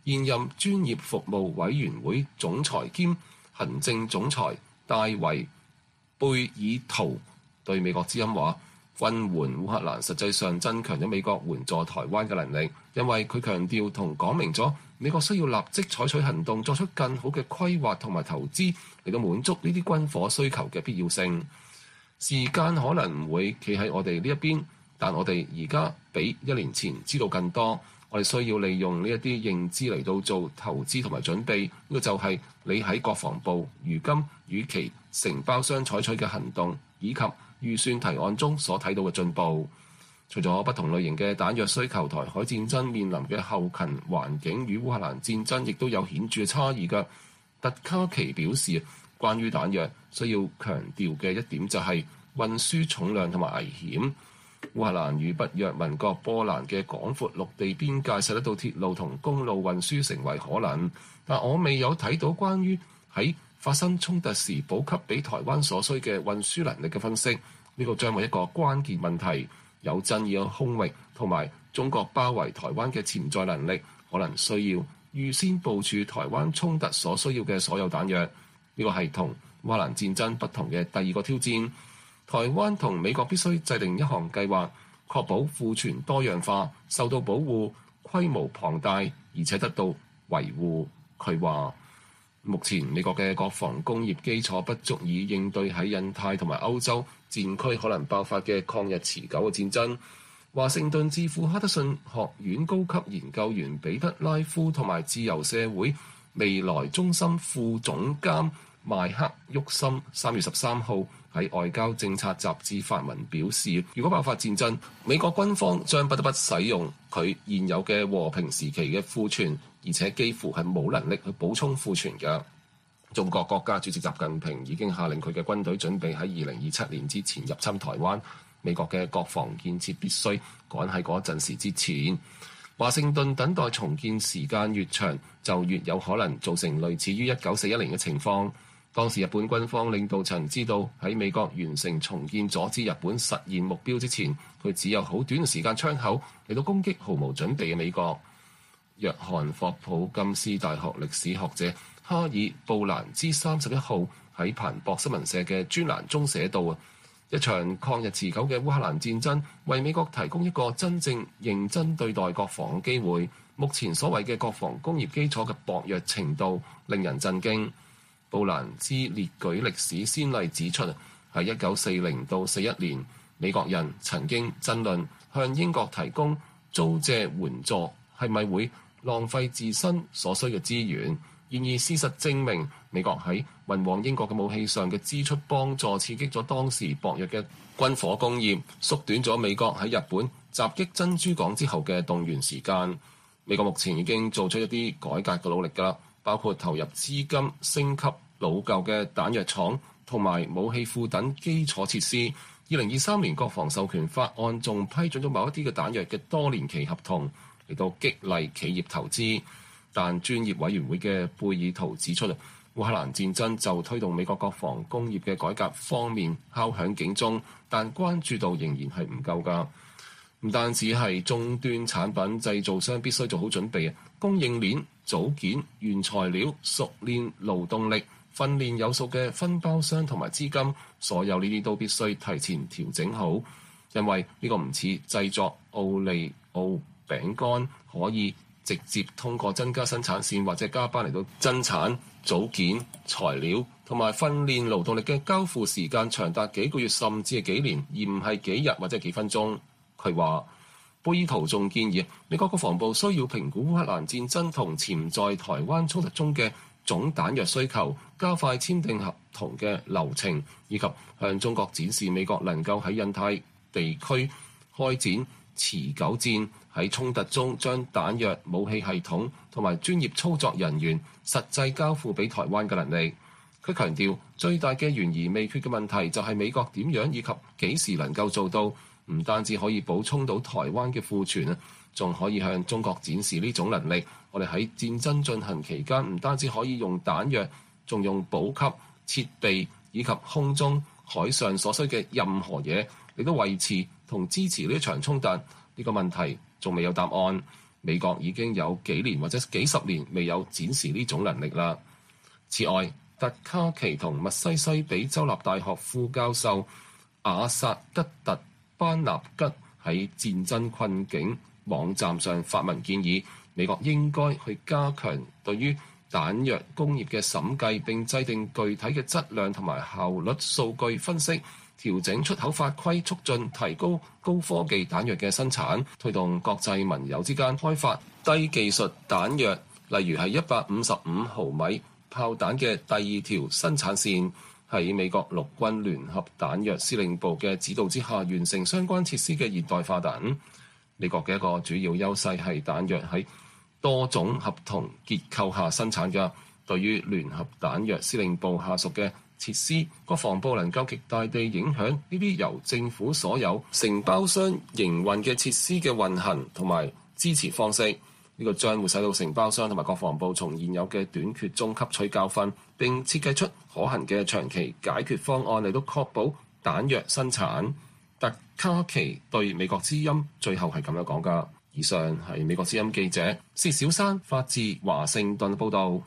現任專業服務委員會總裁兼行政總裁戴維貝爾圖對美國之音話，軍援烏克蘭實際上增強咗美國援助台灣嘅能力，因為佢強調同講明咗美國需要立即採取行動，作出更好嘅規劃同埋投資嚟到滿足呢啲軍火需求嘅必要性。時間可能唔會企喺我哋呢一邊，但我哋而家比一年前知道更多。我哋需要利用呢一啲認知嚟到做投資同埋準備。呢個就係你喺國防部如今與其承包商採取嘅行動，以及預算提案中所睇到嘅進步。除咗不同類型嘅彈藥需求，台海戰爭面臨嘅後勤環境與烏克蘭戰爭亦都有顯著嘅差異嘅。特卡奇表示，關於彈藥需要強調嘅一點就係運輸重量同埋危險。烏克蘭與北約盟國波蘭嘅廣闊陸地邊界使得到鐵路同公路運輸成為可能，但我未有睇到關於喺發生衝突時補給俾台灣所需嘅運輸能力嘅分析。呢個將為一個關鍵問題。有爭議嘅空域同埋中國包圍台灣嘅潛在能力，可能需要預先部署台灣衝突所需要嘅所有彈藥。呢個係同烏克蘭戰爭不同嘅第二個挑戰。台灣同美國必須制定一項計劃，確保庫存多樣化、受到保護、規模龐大，而且得到維護。佢話目前美國嘅國防工業基礎不足以應對喺印太同埋歐洲戰區可能爆發嘅抗日持久嘅戰爭。華盛頓智庫哈德遜學院高級研究員彼得拉夫同埋自由社會未來中心副總監邁克沃森三月十三號喺外交政策雜誌發文表示，如果爆發戰爭，美國軍方將不得不使用佢現有嘅和平時期嘅庫存，而且幾乎係冇能力去補充庫存嘅。中國國家主席習近平已經下令佢嘅軍隊準備喺二零二七年之前入侵台灣。美國嘅國防建設必須趕喺嗰陣時之前。華盛頓等待重建時間越長，就越有可能造成類似於一九四一年嘅情況。當時日本軍方領導層知道喺美國完成重建阻止日本實現目標之前，佢只有好短嘅時間窗口嚟到攻擊毫無準備嘅美國。約翰霍普金斯大學歷史學者哈爾布蘭茲三十一號喺彭博新聞社嘅專欄中寫道：一場抗日持久嘅烏克蘭戰爭為美國提供一個真正認真對待國防嘅機會。目前所謂嘅國防工業基礎嘅薄弱程度令人震驚。布蘭茲列舉歷史先例指出，喺一九四零到四一年，美國人曾經爭論向英國提供租借援助係咪會浪費自身所需嘅資源。然而事實證明，美國喺運往英國嘅武器上嘅支出幫助刺激咗當時薄弱嘅軍火工業，縮短咗美國喺日本襲擊珍珠港之後嘅動員時間。美國目前已經做出一啲改革嘅努力㗎啦，包括投入資金升級老舊嘅彈藥廠同埋武器庫等基礎設施。二零二三年國防授權法案仲批准咗某一啲嘅彈藥嘅多年期合同嚟到激勵企業投資。但專業委員會嘅貝爾圖指出，烏克蘭戰爭就推動美國國防工業嘅改革方面敲響警鐘，但關注度仍然係唔夠㗎。唔單止係終端產品製造商必須做好準備，供應鏈、組件、原材料、熟練勞動力、訓練有素嘅分包商同埋資金，所有呢啲都必須提前調整好，因為呢個唔似製作奧利奧餅乾可以直接通過增加生產線或者加班嚟到增產。組件、材料同埋訓練勞動力嘅交付時間長達幾個月甚至係幾年，而唔係幾日或者幾分鐘。佢話貝爾圖仲建議美國國防部需要評估烏克蘭戰爭同潛在台灣衝突中嘅總彈藥需求，加快簽訂合同嘅流程，以及向中國展示美國能夠喺印太地區開展持久戰，喺衝突中將彈藥、武器系統同埋專業操作人員實際交付俾台灣嘅能力。佢強調最大嘅懸而未決嘅問題就係美國點樣以及幾時能夠做到，唔單止可以補充到台灣嘅庫存啊，仲可以向中國展示呢種能力。我哋喺戰爭進行期間，唔單止可以用彈藥，仲用補給設備以及空中、海上所需嘅任何嘢，嚟到維持同支持呢一場衝突。呢個問題仲未有答案。 美國已經有幾年或者幾十年未有展示呢種能力啦。此外，特卡奇同密西西比州立大學副教授阿薩吉特班納吉喺戰爭困境網站上發文建議，美國應該去加強對於彈藥工業嘅審計，並制定具體嘅質量同埋效率數據分析，調整出口法規，促進提高高科技彈藥嘅生產，推動國際盟友之間開發低技術彈藥，例如係一百五十五毫米炮彈嘅第二條生產線，喺美國陸軍聯合彈藥司令部嘅指導之下，完成相關設施嘅現代化等。美國嘅一個主要優勢係彈藥喺多種合同結構下生產嘅，對於聯合彈藥司令部下屬嘅設施，國防部能夠極大地影響呢啲由政府所有承包商營運嘅設施嘅運行同埋支持方式。呢個將會使到承包商同埋國防部從現有嘅短缺中吸取教訓，並設計出可行嘅長期解決方案嚟到確保彈藥生產。特卡奇對美國之音最後係咁樣講㗎。以上係美國之音記者薛小山發自華盛頓報導。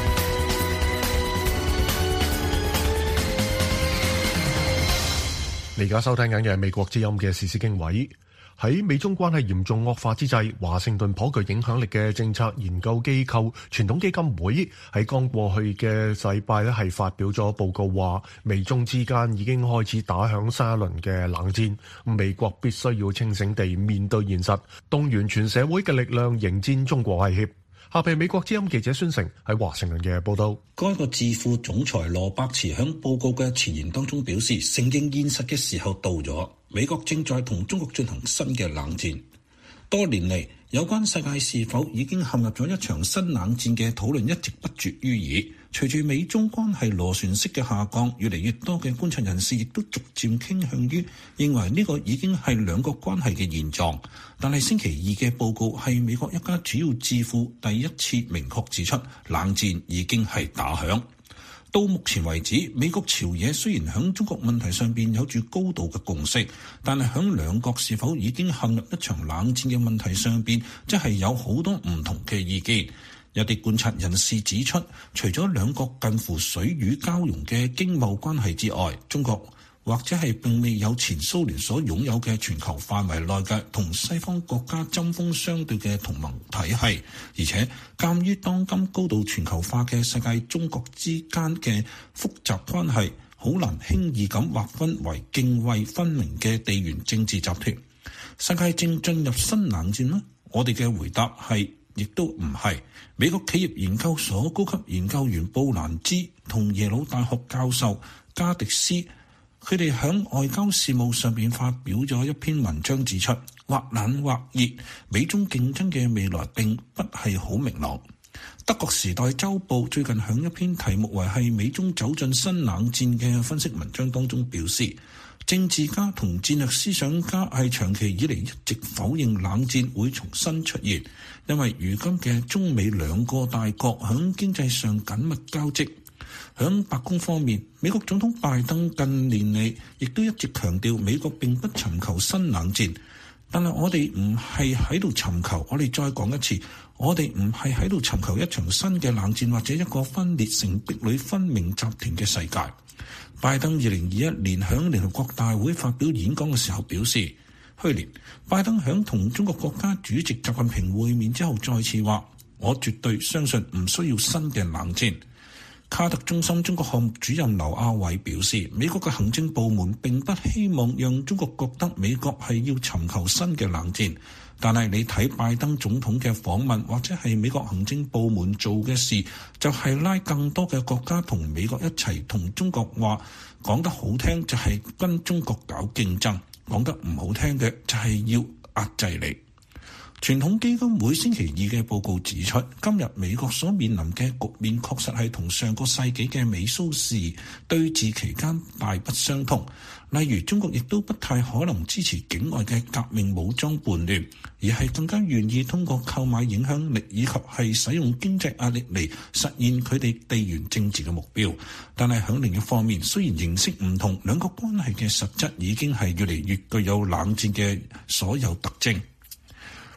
你而家收聽緊嘅係美國之音嘅時事經緯。喺美中關係嚴重惡化之際，華盛頓頗具影響力嘅政策研究機構傳統基金會喺剛過去嘅禮拜咧係發表咗報告，話美中之間已經開始打響新一輪嘅冷戰。美國必須要清醒地面對現實，動員全社會嘅力量迎戰中國威脅。下邊美國之音記者孫成喺華盛頓嘅報道。 該個智庫總裁羅伯茨響報告嘅前言當中表示，承認現實嘅時候到咗，美國正在同中國進行新嘅冷戰。多年嚟，有關世界是否已經陷入咗一場新冷戰嘅討論一直不絕於耳。隨住美中關係螺旋式嘅下降，越嚟越多嘅觀察人士亦都逐漸傾向於認為呢個已經係兩國關係嘅現狀。但係星期二嘅報告係美國一家主要智庫第一次明確指出，冷戰已經係打響。到目前為止，美國朝野雖然喺中國問題上邊有住高度嘅共識，但係喺兩國是否已經陷入一場冷戰嘅問題上邊，即係有好多唔同嘅意見。有啲觀察人士指出，除咗兩國近乎水乳交融嘅經貿關係之外，中國或者係並未有前蘇聯所擁有嘅全球範圍內嘅同西方國家針鋒相對嘅同盟體系，而且鑑於當今高度全球化嘅世界，中國之間嘅複雜關係好難輕易咁劃分為涇渭分明嘅地緣政治集團。世界正進入新冷戰嗎？我哋嘅回答係亦都唔係。美國企業研究所高級研究員布蘭茲同耶魯大學教授加迪斯，佢哋喺外交事務上邊發表咗一篇文章，指出或冷或熱，美中競爭嘅未來並不係好明朗。德國時代週報最近喺一篇題目為係美中走進新冷戰嘅分析文章當中表示，政治家同戰略思想家係長期以嚟一直否認冷戰會重新出現，因為如今嘅中美兩個大國喺經濟上緊密交織。喺白宮方面，美國總統拜登近年嚟亦都一直強調美國並不尋求新冷戰，但係我哋唔係喺度尋求，我哋再講一次，我哋唔係喺度尋求一場新嘅冷戰或者一個分裂成壁壘分明集團嘅世界。拜登二零二一年響聯合國大會發表演講嘅時候表示，去年拜登響同中國國家主席習近平會面之後再次話，我絕對相信唔需要新嘅冷戰。卡特中心中國項目主任劉亞偉表示，美國嘅行政部門並不希望讓中國覺得美國係要尋求新嘅冷戰，但係你睇拜登總統嘅訪問或者係美國行政部門做嘅事，就係拉更多嘅國家同美國一齊同中國話，講得好聽就係跟中國搞競爭，講得唔好聽嘅就係要壓制你。傳統基金會星期二嘅報告指出，今日美國所面臨嘅局面確實係同上個世紀嘅美蘇時對峙期間大不相同。例如，中國亦都不太可能支持境外嘅革命武裝叛亂，而係更加願意通過購買影響力以及係使用經濟壓力嚟實現佢哋地緣政治嘅目標。但係喺另一方面，雖然形式唔同，兩個關係嘅實質已經係越嚟越具有冷戰嘅所有特徵。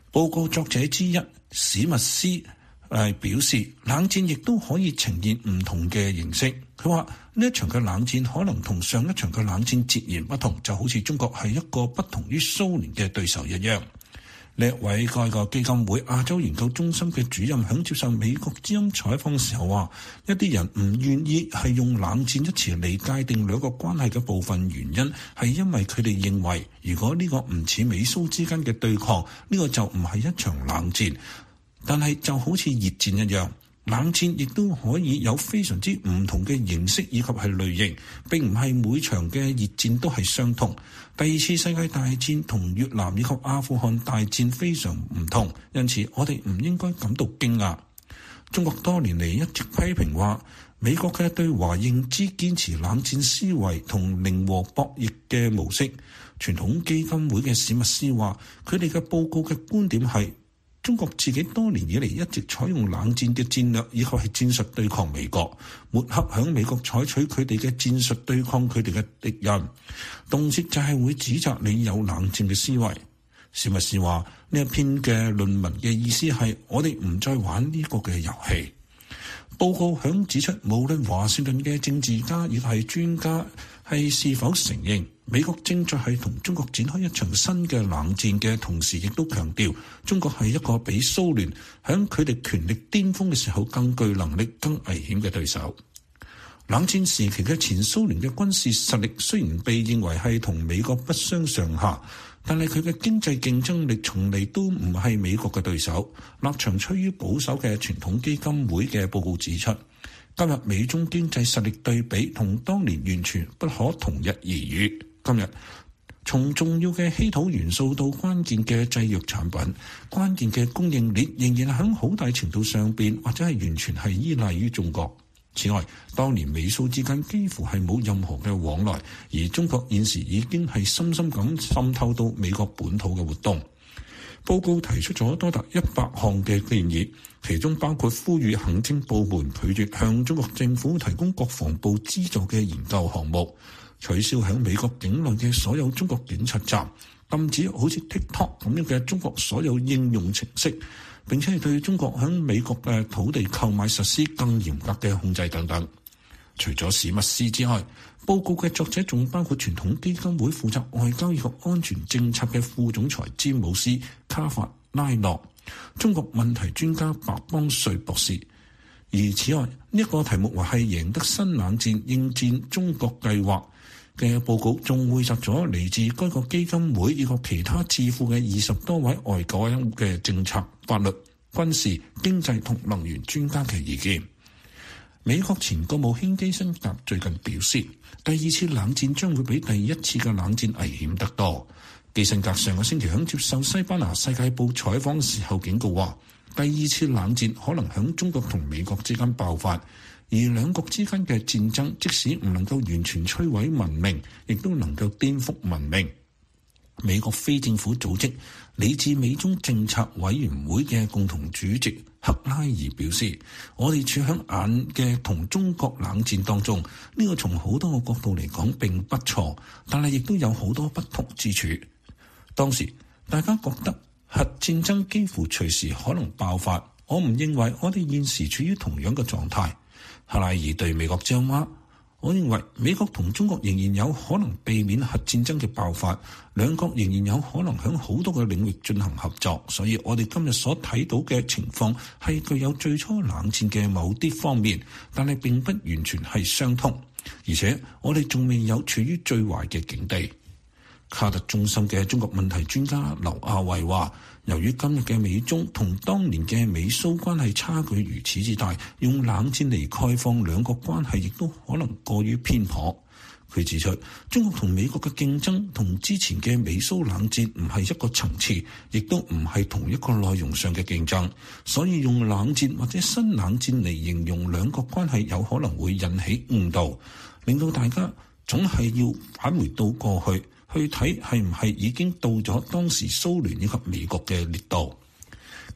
報告作者之一史密斯誒表示，冷戰亦都可以呈現唔同嘅形式。佢話呢一場嘅冷戰可能同上一場嘅冷戰截然不同，就好似中國係一個不同於蘇聯嘅對手一樣。呢一位該個基金會亞洲研究中心嘅主任響接受美國之音採訪嘅時候話，一啲人唔願意係用冷戰一詞嚟界定兩個關係嘅部分原因，係因為佢哋認為如果呢個唔似美蘇之間嘅對抗，呢個就唔係一場冷戰。但係就好似熱戰一樣，冷戰亦都可以有非常之唔同嘅形式以及係類型，並唔係每場嘅熱戰都係相同。第二次世界大戰同越南以及阿富汗大戰非常唔同，因此我哋唔應該感到驚訝。中國多年嚟一直批評話，美國嘅對華認知堅持冷戰思維同零和博弈嘅模式。傳統基金會嘅史密斯話，佢哋嘅報告嘅觀點係，中國自己多年以嚟一直採用冷戰嘅戰略以及係戰術對抗美國，抹黑響美國採取佢哋嘅戰術對抗佢哋嘅敵人，動輒就係會指責你有冷戰嘅思維。史密斯話呢一篇嘅論文嘅意思係，我哋唔再玩呢個嘅遊戲。報告響指出，無論華盛頓嘅政治家亦係專家係是否承認美國正在係同中國展開一場新嘅冷戰嘅同時，亦都強調中國係一個比蘇聯響佢哋權力巔峰嘅時候更具能力、更危險嘅對手。冷戰時期嘅前蘇聯嘅軍事實力雖然被認為係同美國不相上下，但係佢嘅經濟競爭力從嚟都唔係美國嘅對手。立場趨於保守嘅傳統基金會嘅報告指出，今日美中經濟實力對比同當年完全不可同日而語。今日從重要嘅稀土元素到關鍵嘅製藥產品，關鍵嘅供應鏈仍然喺好大程度上邊或者係完全係依賴於中國。此外，當年美蘇之間幾乎係冇任何嘅往來，而中國現時已經係深深咁滲透到美國本土嘅活動。報告提出咗多達一百項嘅建議，其中包括呼籲行政部門拒絕向中國政府提供國防部資助嘅研究項目，取消喺美國境內嘅所有中國警察站，禁止好似 TikTok 咁樣嘅中國所有應用程式，並且係對中國喺美國嘅土地購買實施更嚴格嘅控制等等。除咗史密斯之外，報告嘅作者仲包括傳統基金會負責外交以及安全政策嘅副總裁詹姆斯卡法拉諾、中國問題專家白邦瑞博士。而此外，呢、這、一個題目話係贏得新冷戰應戰中國計劃嘅報告，仲匯集咗嚟自該個基金會以及其他智庫嘅二十多位外交嘅政策、法律、軍事、經濟同能源專家嘅意見。美國前國務卿基辛格最近表示，第二次冷戰將會比第一次嘅冷戰危險得多。基辛格上個星期喺接受西班牙世界報採訪時候警告話，第二次冷戰可能喺中國同美國之間爆發，而兩國之間嘅戰爭即使唔能夠完全摧毀文明，亦都能夠顛覆文明。美國非政府組織理智美中政策委員會嘅共同主席克拉爾表示，我哋處響眼嘅同中國冷戰當中，呢個從好多個角度嚟講並不錯，但係亦都有好多不同之處。當時大家覺得核戰爭幾乎隨時可能爆發，我唔認為我哋現時處於同樣嘅狀態。克拉爾對美國講話，我認為美國同中國仍然有可能避免核戰爭嘅爆發，兩國仍然有可能喺好多嘅領域進行合作，所以我哋今日所睇到嘅情況係具有最初冷戰嘅某啲方面，但係並不完全係相同，而且我哋仲未有處於最壞嘅境地。卡特中心嘅中國問題專家劉亞偉話，由於今日嘅美中同當年嘅美蘇關係差距如此之大，用冷戰嚟概況兩國關係亦都可能過於偏頗。佢指出，中國同美國嘅競爭同之前嘅美蘇冷戰唔係一個層次，亦都唔係同一個內容上嘅競爭，所以用冷戰或者新冷戰嚟形容兩國關係有可能會引起誤導，令到大家總係要返回到過去去睇係唔係已經到咗當時蘇聯以及美國嘅烈度。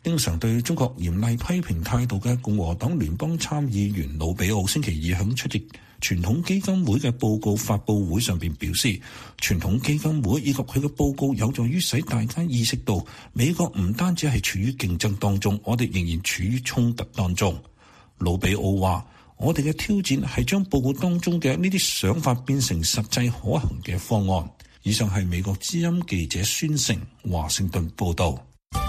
經常對中國嚴厲批評態度嘅共和黨聯邦參議員魯比奧星期二響出席傳統基金會嘅報告發佈會上邊表示，傳統基金會以及佢嘅報告有助於使大家意識到美國唔單止係處於競爭當中，我哋仍然處於衝突當中。魯比奧話：我哋嘅挑戰係將報告當中嘅呢啲想法變成實際可行嘅方案。以上係美國之音記者孫成華盛頓報道。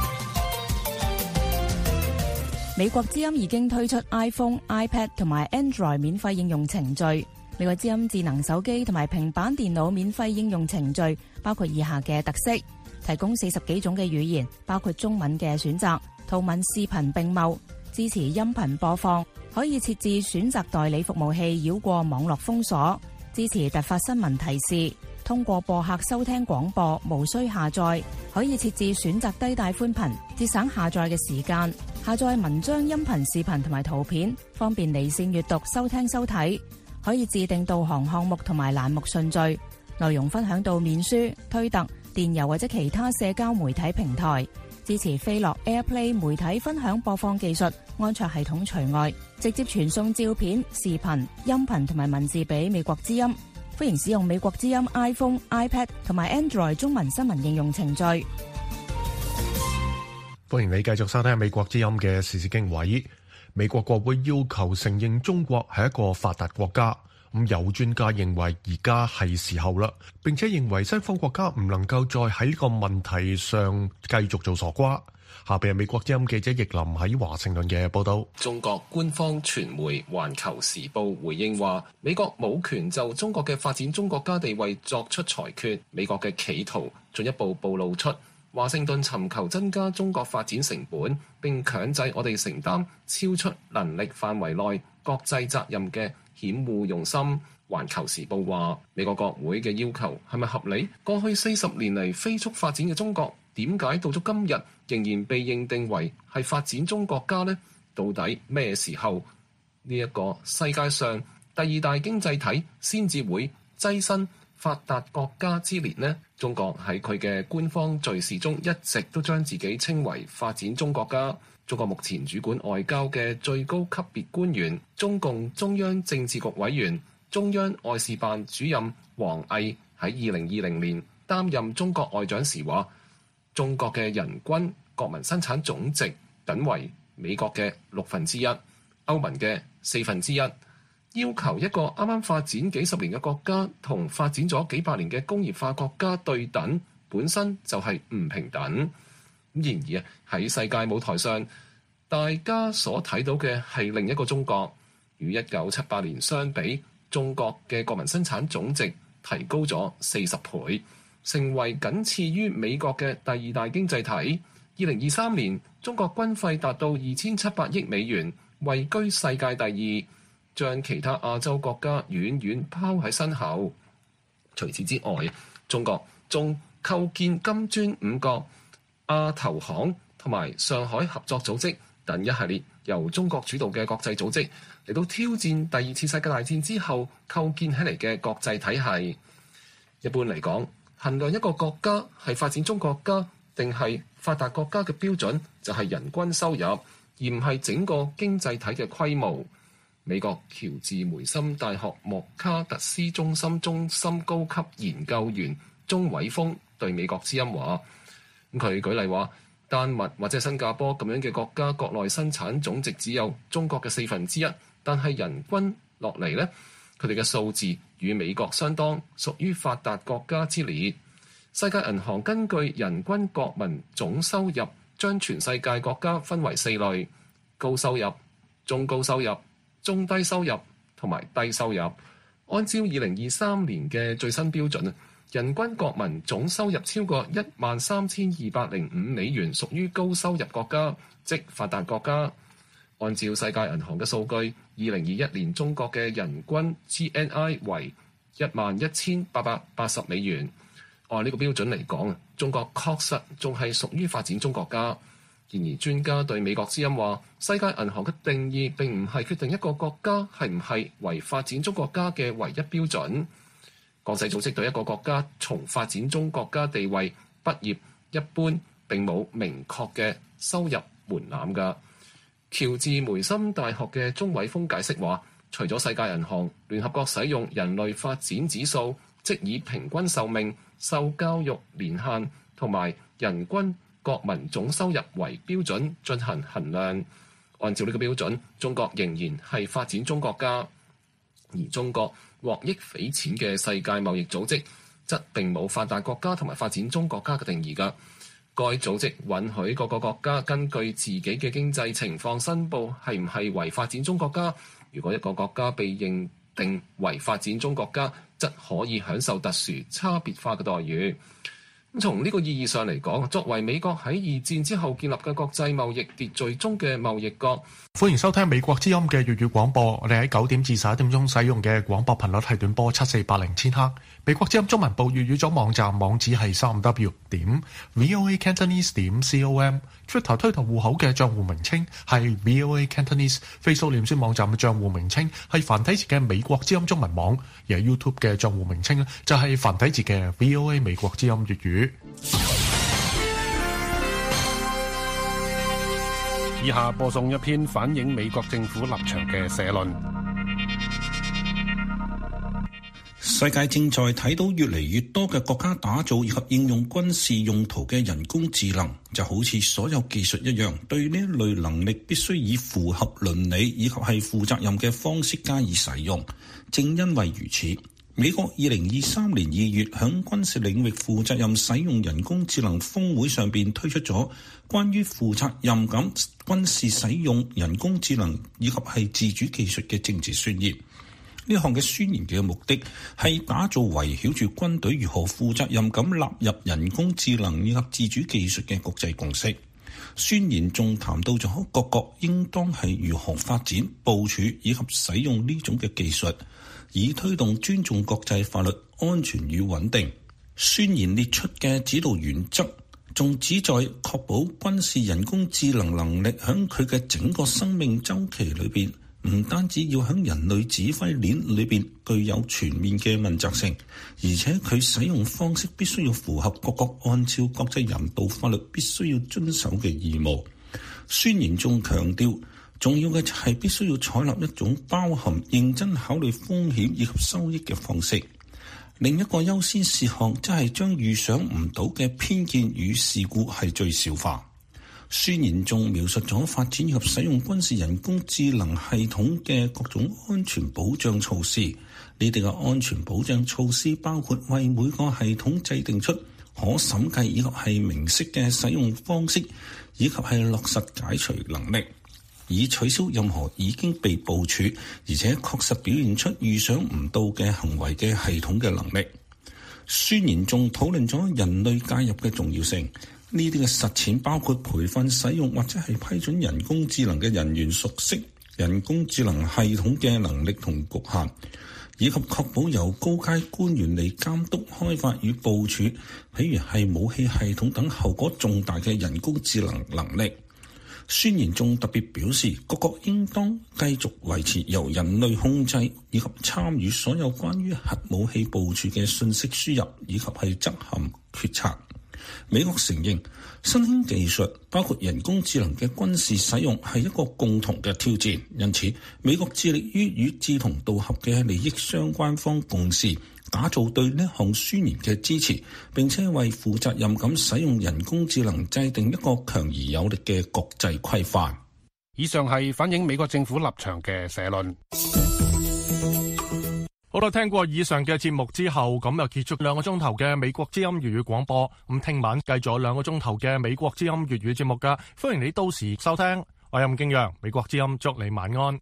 美國之音已經推出 iPhone、iPad 同埋 Android 免費應用程序。美國之音智能手機同埋平板電腦免費應用程序包括以下嘅特色：提供四十幾種嘅語言，包括中文嘅選擇，圖文視頻並茂，支持音頻播放，可以設置選擇代理服務器繞過網絡封鎖，支持突發新聞提示，通過播客收聽廣播，無需下載，可以設置選擇低帶寬頻，節省下載嘅時間，下載文章、音頻、視頻同埋圖片，方便離線閱讀、收聽、收睇，可以自定導航項目同埋欄目順序，內容分享到面書、推特、電郵或者其他社交媒體平台，支持飛樂 AirPlay 媒體分享播放技術，安卓系統除外，直接傳送照片、視頻、音頻同埋文字俾美國之音。歡迎使用美國之音 iPhone、iPad 同埋 Android 中文新聞應用程序。 歡迎你繼續收聽美國之音嘅時事經緯。美國國會要求承認中國係一個發達國家，咁有專家認為而家係時候啦，並且認為西方國家唔能夠再喺呢個問題上繼續做傻瓜。下邊係美國之音記者易林喺華盛頓嘅報道。 中國官方傳媒《環球時報》回應話，美國冇權就中國嘅發展中國家地位作出裁決。美國嘅企圖進一步暴露出華盛頓尋求增加中國發展成本，並強制我哋承擔超出能力範圍內國際責任嘅險惡用心。《環球時報》話，美國國會嘅要求係咪合理？過去四十年嚟飛速發展嘅中國，點解到咗今日仍然被認定為係發展中國家呢？到底咩時候呢一個世界上第二大經濟體先至會躋身發達國家之列呢？中國喺佢嘅官方敘事中一直都將自己稱為發展中國家。中國目前主管外交嘅最高級別官員，中共中央政治局委員、中央外事辦主任王毅喺二零二零年擔任中國外長時話，中國嘅人均國民生產總值僅為美國嘅六分之一，歐盟嘅四分之一。要求一個啱啱發展幾十年嘅國家同發展咗幾百年嘅工業化國家對等，本身就係唔平等。然而啊，喺世界舞台上，大家所睇到嘅係另一個中國。與一九七八年相比，中國嘅國民生產總值提高咗四十倍，成為僅次於美國嘅第二大經濟體。二零二三年，中國軍費達到二千七百億美元，位居世界第二，將其他亞洲國家遠遠拋喺身後。除此之外，中國仲構建金磚五國、亞投行同埋上海合作組織等一系列由中國主導嘅國際組織，嚟到挑戰第二次世界大戰之後構建起嚟嘅國際體系。一般嚟講，衡量一個國家係發展中國家定係發達國家嘅標準，就係人均收入，而唔係整個經濟體嘅規模。美國喬治梅森大學莫卡特斯中心中心高級研究員鍾偉峰對美國之音話，咁佢舉例話，丹麥或者新加坡咁樣嘅國家國內生產總值只有中國嘅四分之一，但係人均落嚟呢，佢哋嘅數字與美國相當，屬於發達國家之列。世界銀行根據人均國民總收入，將全世界國家分為四類：高收入、中高收入、中低收入同埋低收入。按照二零二三年嘅最新標準，人均國民總收入超過一萬三千二百零五美元，屬於高收入國家，即發達國家。按照世界銀行嘅數據，二零二一年中國嘅人均 G N I 為一萬一千八百八十美元。按呢個標準嚟講，中國確實仲係屬於發展中國家。然而，專家對美國之音話，世界銀行嘅定義並唔係決定一個國家係唔係為發展中國家嘅唯一標準。國際組織對一個國家從發展中國家地位畢業，一般並冇明確嘅收入門檻㗎。喬治梅森大學嘅鍾偉峰解釋話，除咗世界銀行、聯合國使用人類發展指數，即以平均壽命、受教育年限同埋人均國民總收入為標準進行衡量。按照呢個標準，中國仍然係發展中國家，而中國獲益匪淺嘅世界貿易組織則並冇發達國家同埋發展中國家嘅定義㗎。該組織允許各個國家根據自己嘅經濟情況申報係唔係為發展中國家。如果一個國家被認定為發展中國家，則可以享受特殊差別化嘅待遇。咁從呢個意義上嚟講，作為美國喺二戰之後建立嘅國際貿易秩序中嘅貿易國， 歡迎收聽美國之音嘅粵語廣播。我哋喺九點至十一點鐘使用嘅廣播頻率係短波七四八零千赫。美國之音中文部粵語組網站網址係三 w 點 voa cantonese 點 com。Twitter 推特戶口嘅帳戶名稱係 voa cantonese。Facebook 臉書網站嘅帳戶名稱係繁體字嘅美國之音中文網，而係 YouTube 嘅帳戶名稱咧就係繁體字嘅 voa 美國之音粵語。 以下播送一篇反映美國政府立場嘅社論。 世界正在睇到越嚟越多嘅國家打造以及應用軍事用途嘅人工智能，就好似所有技術一樣，對呢一類能力必須以符合倫理以及係負責任嘅方式加以使用。正因為如此，美國二零二三年二月響軍事領域負責任使用人工智能峰會上邊推出咗關於負責任咁軍事使用人工智能以及係自主技術嘅政治宣言。呢項嘅宣言嘅目的係打造圍繞住軍隊如何負責任咁納入人工智能以及自主技術嘅國際共識。宣言仲談到咗各國應當係如何發展、部署以及使用呢種嘅技術，以推動尊重國際法律、安全與穩定。宣言列出嘅指導原則仲旨在確保軍事人工智能能力喺佢嘅整個生命週期裏邊，唔單止要喺人類指揮鏈裏邊具有全面嘅問責性，而且佢使用方式必須要符合各國按照國際人道法律必須要遵守嘅義務。宣言中強調，重要嘅就係必須要採納一種包含認真考慮風險以及收益嘅方式。另一個優先事項即係將預想唔到嘅偏見與事故係最小化。宣言中描述咗發展及使用軍事人工智能系統嘅各種安全保障措施。呢啲嘅安全保障措施包括為每個系統制定出可審計以及係明晰嘅使用方式，以及係落實解除能力，以取消任何已經被部署而且確實表現出預想唔到嘅行為嘅系統嘅能力。宣言中討論咗人類介入嘅重要性。呢啲嘅實踐包括培訓使用或者係批准人工智能嘅人員熟悉人工智能系統嘅能力同局限，以及確保由高階官員嚟監督開發與部署，譬如係武器系統等後果重大嘅人工智能能力。宣言中特別表示，各國應當繼續維持由人類控制以及參與所有關於核武器部署嘅信息輸入以及係執行決策。美國承認新興技術包括人工智能嘅軍事使用係一個共同嘅挑戰，因此美國致力於與志同道合嘅利益相關方共事，打造對呢項宣言嘅支持，並且為負責任咁使用人工智能制定一個強而有力嘅國際規範。 以上係反映美國政府立場嘅社論。 好啦，聽過以上嘅節目之後，咁又結束兩個鐘頭嘅美國之音粵語廣播。咁聽晚繼續兩個鐘頭嘅美國之音粵語節目噶，歡迎你到時收聽。我係吳敬陽，美國之音祝你晚安。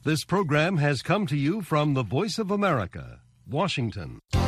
This program has come to you from the Voice of America, Washington.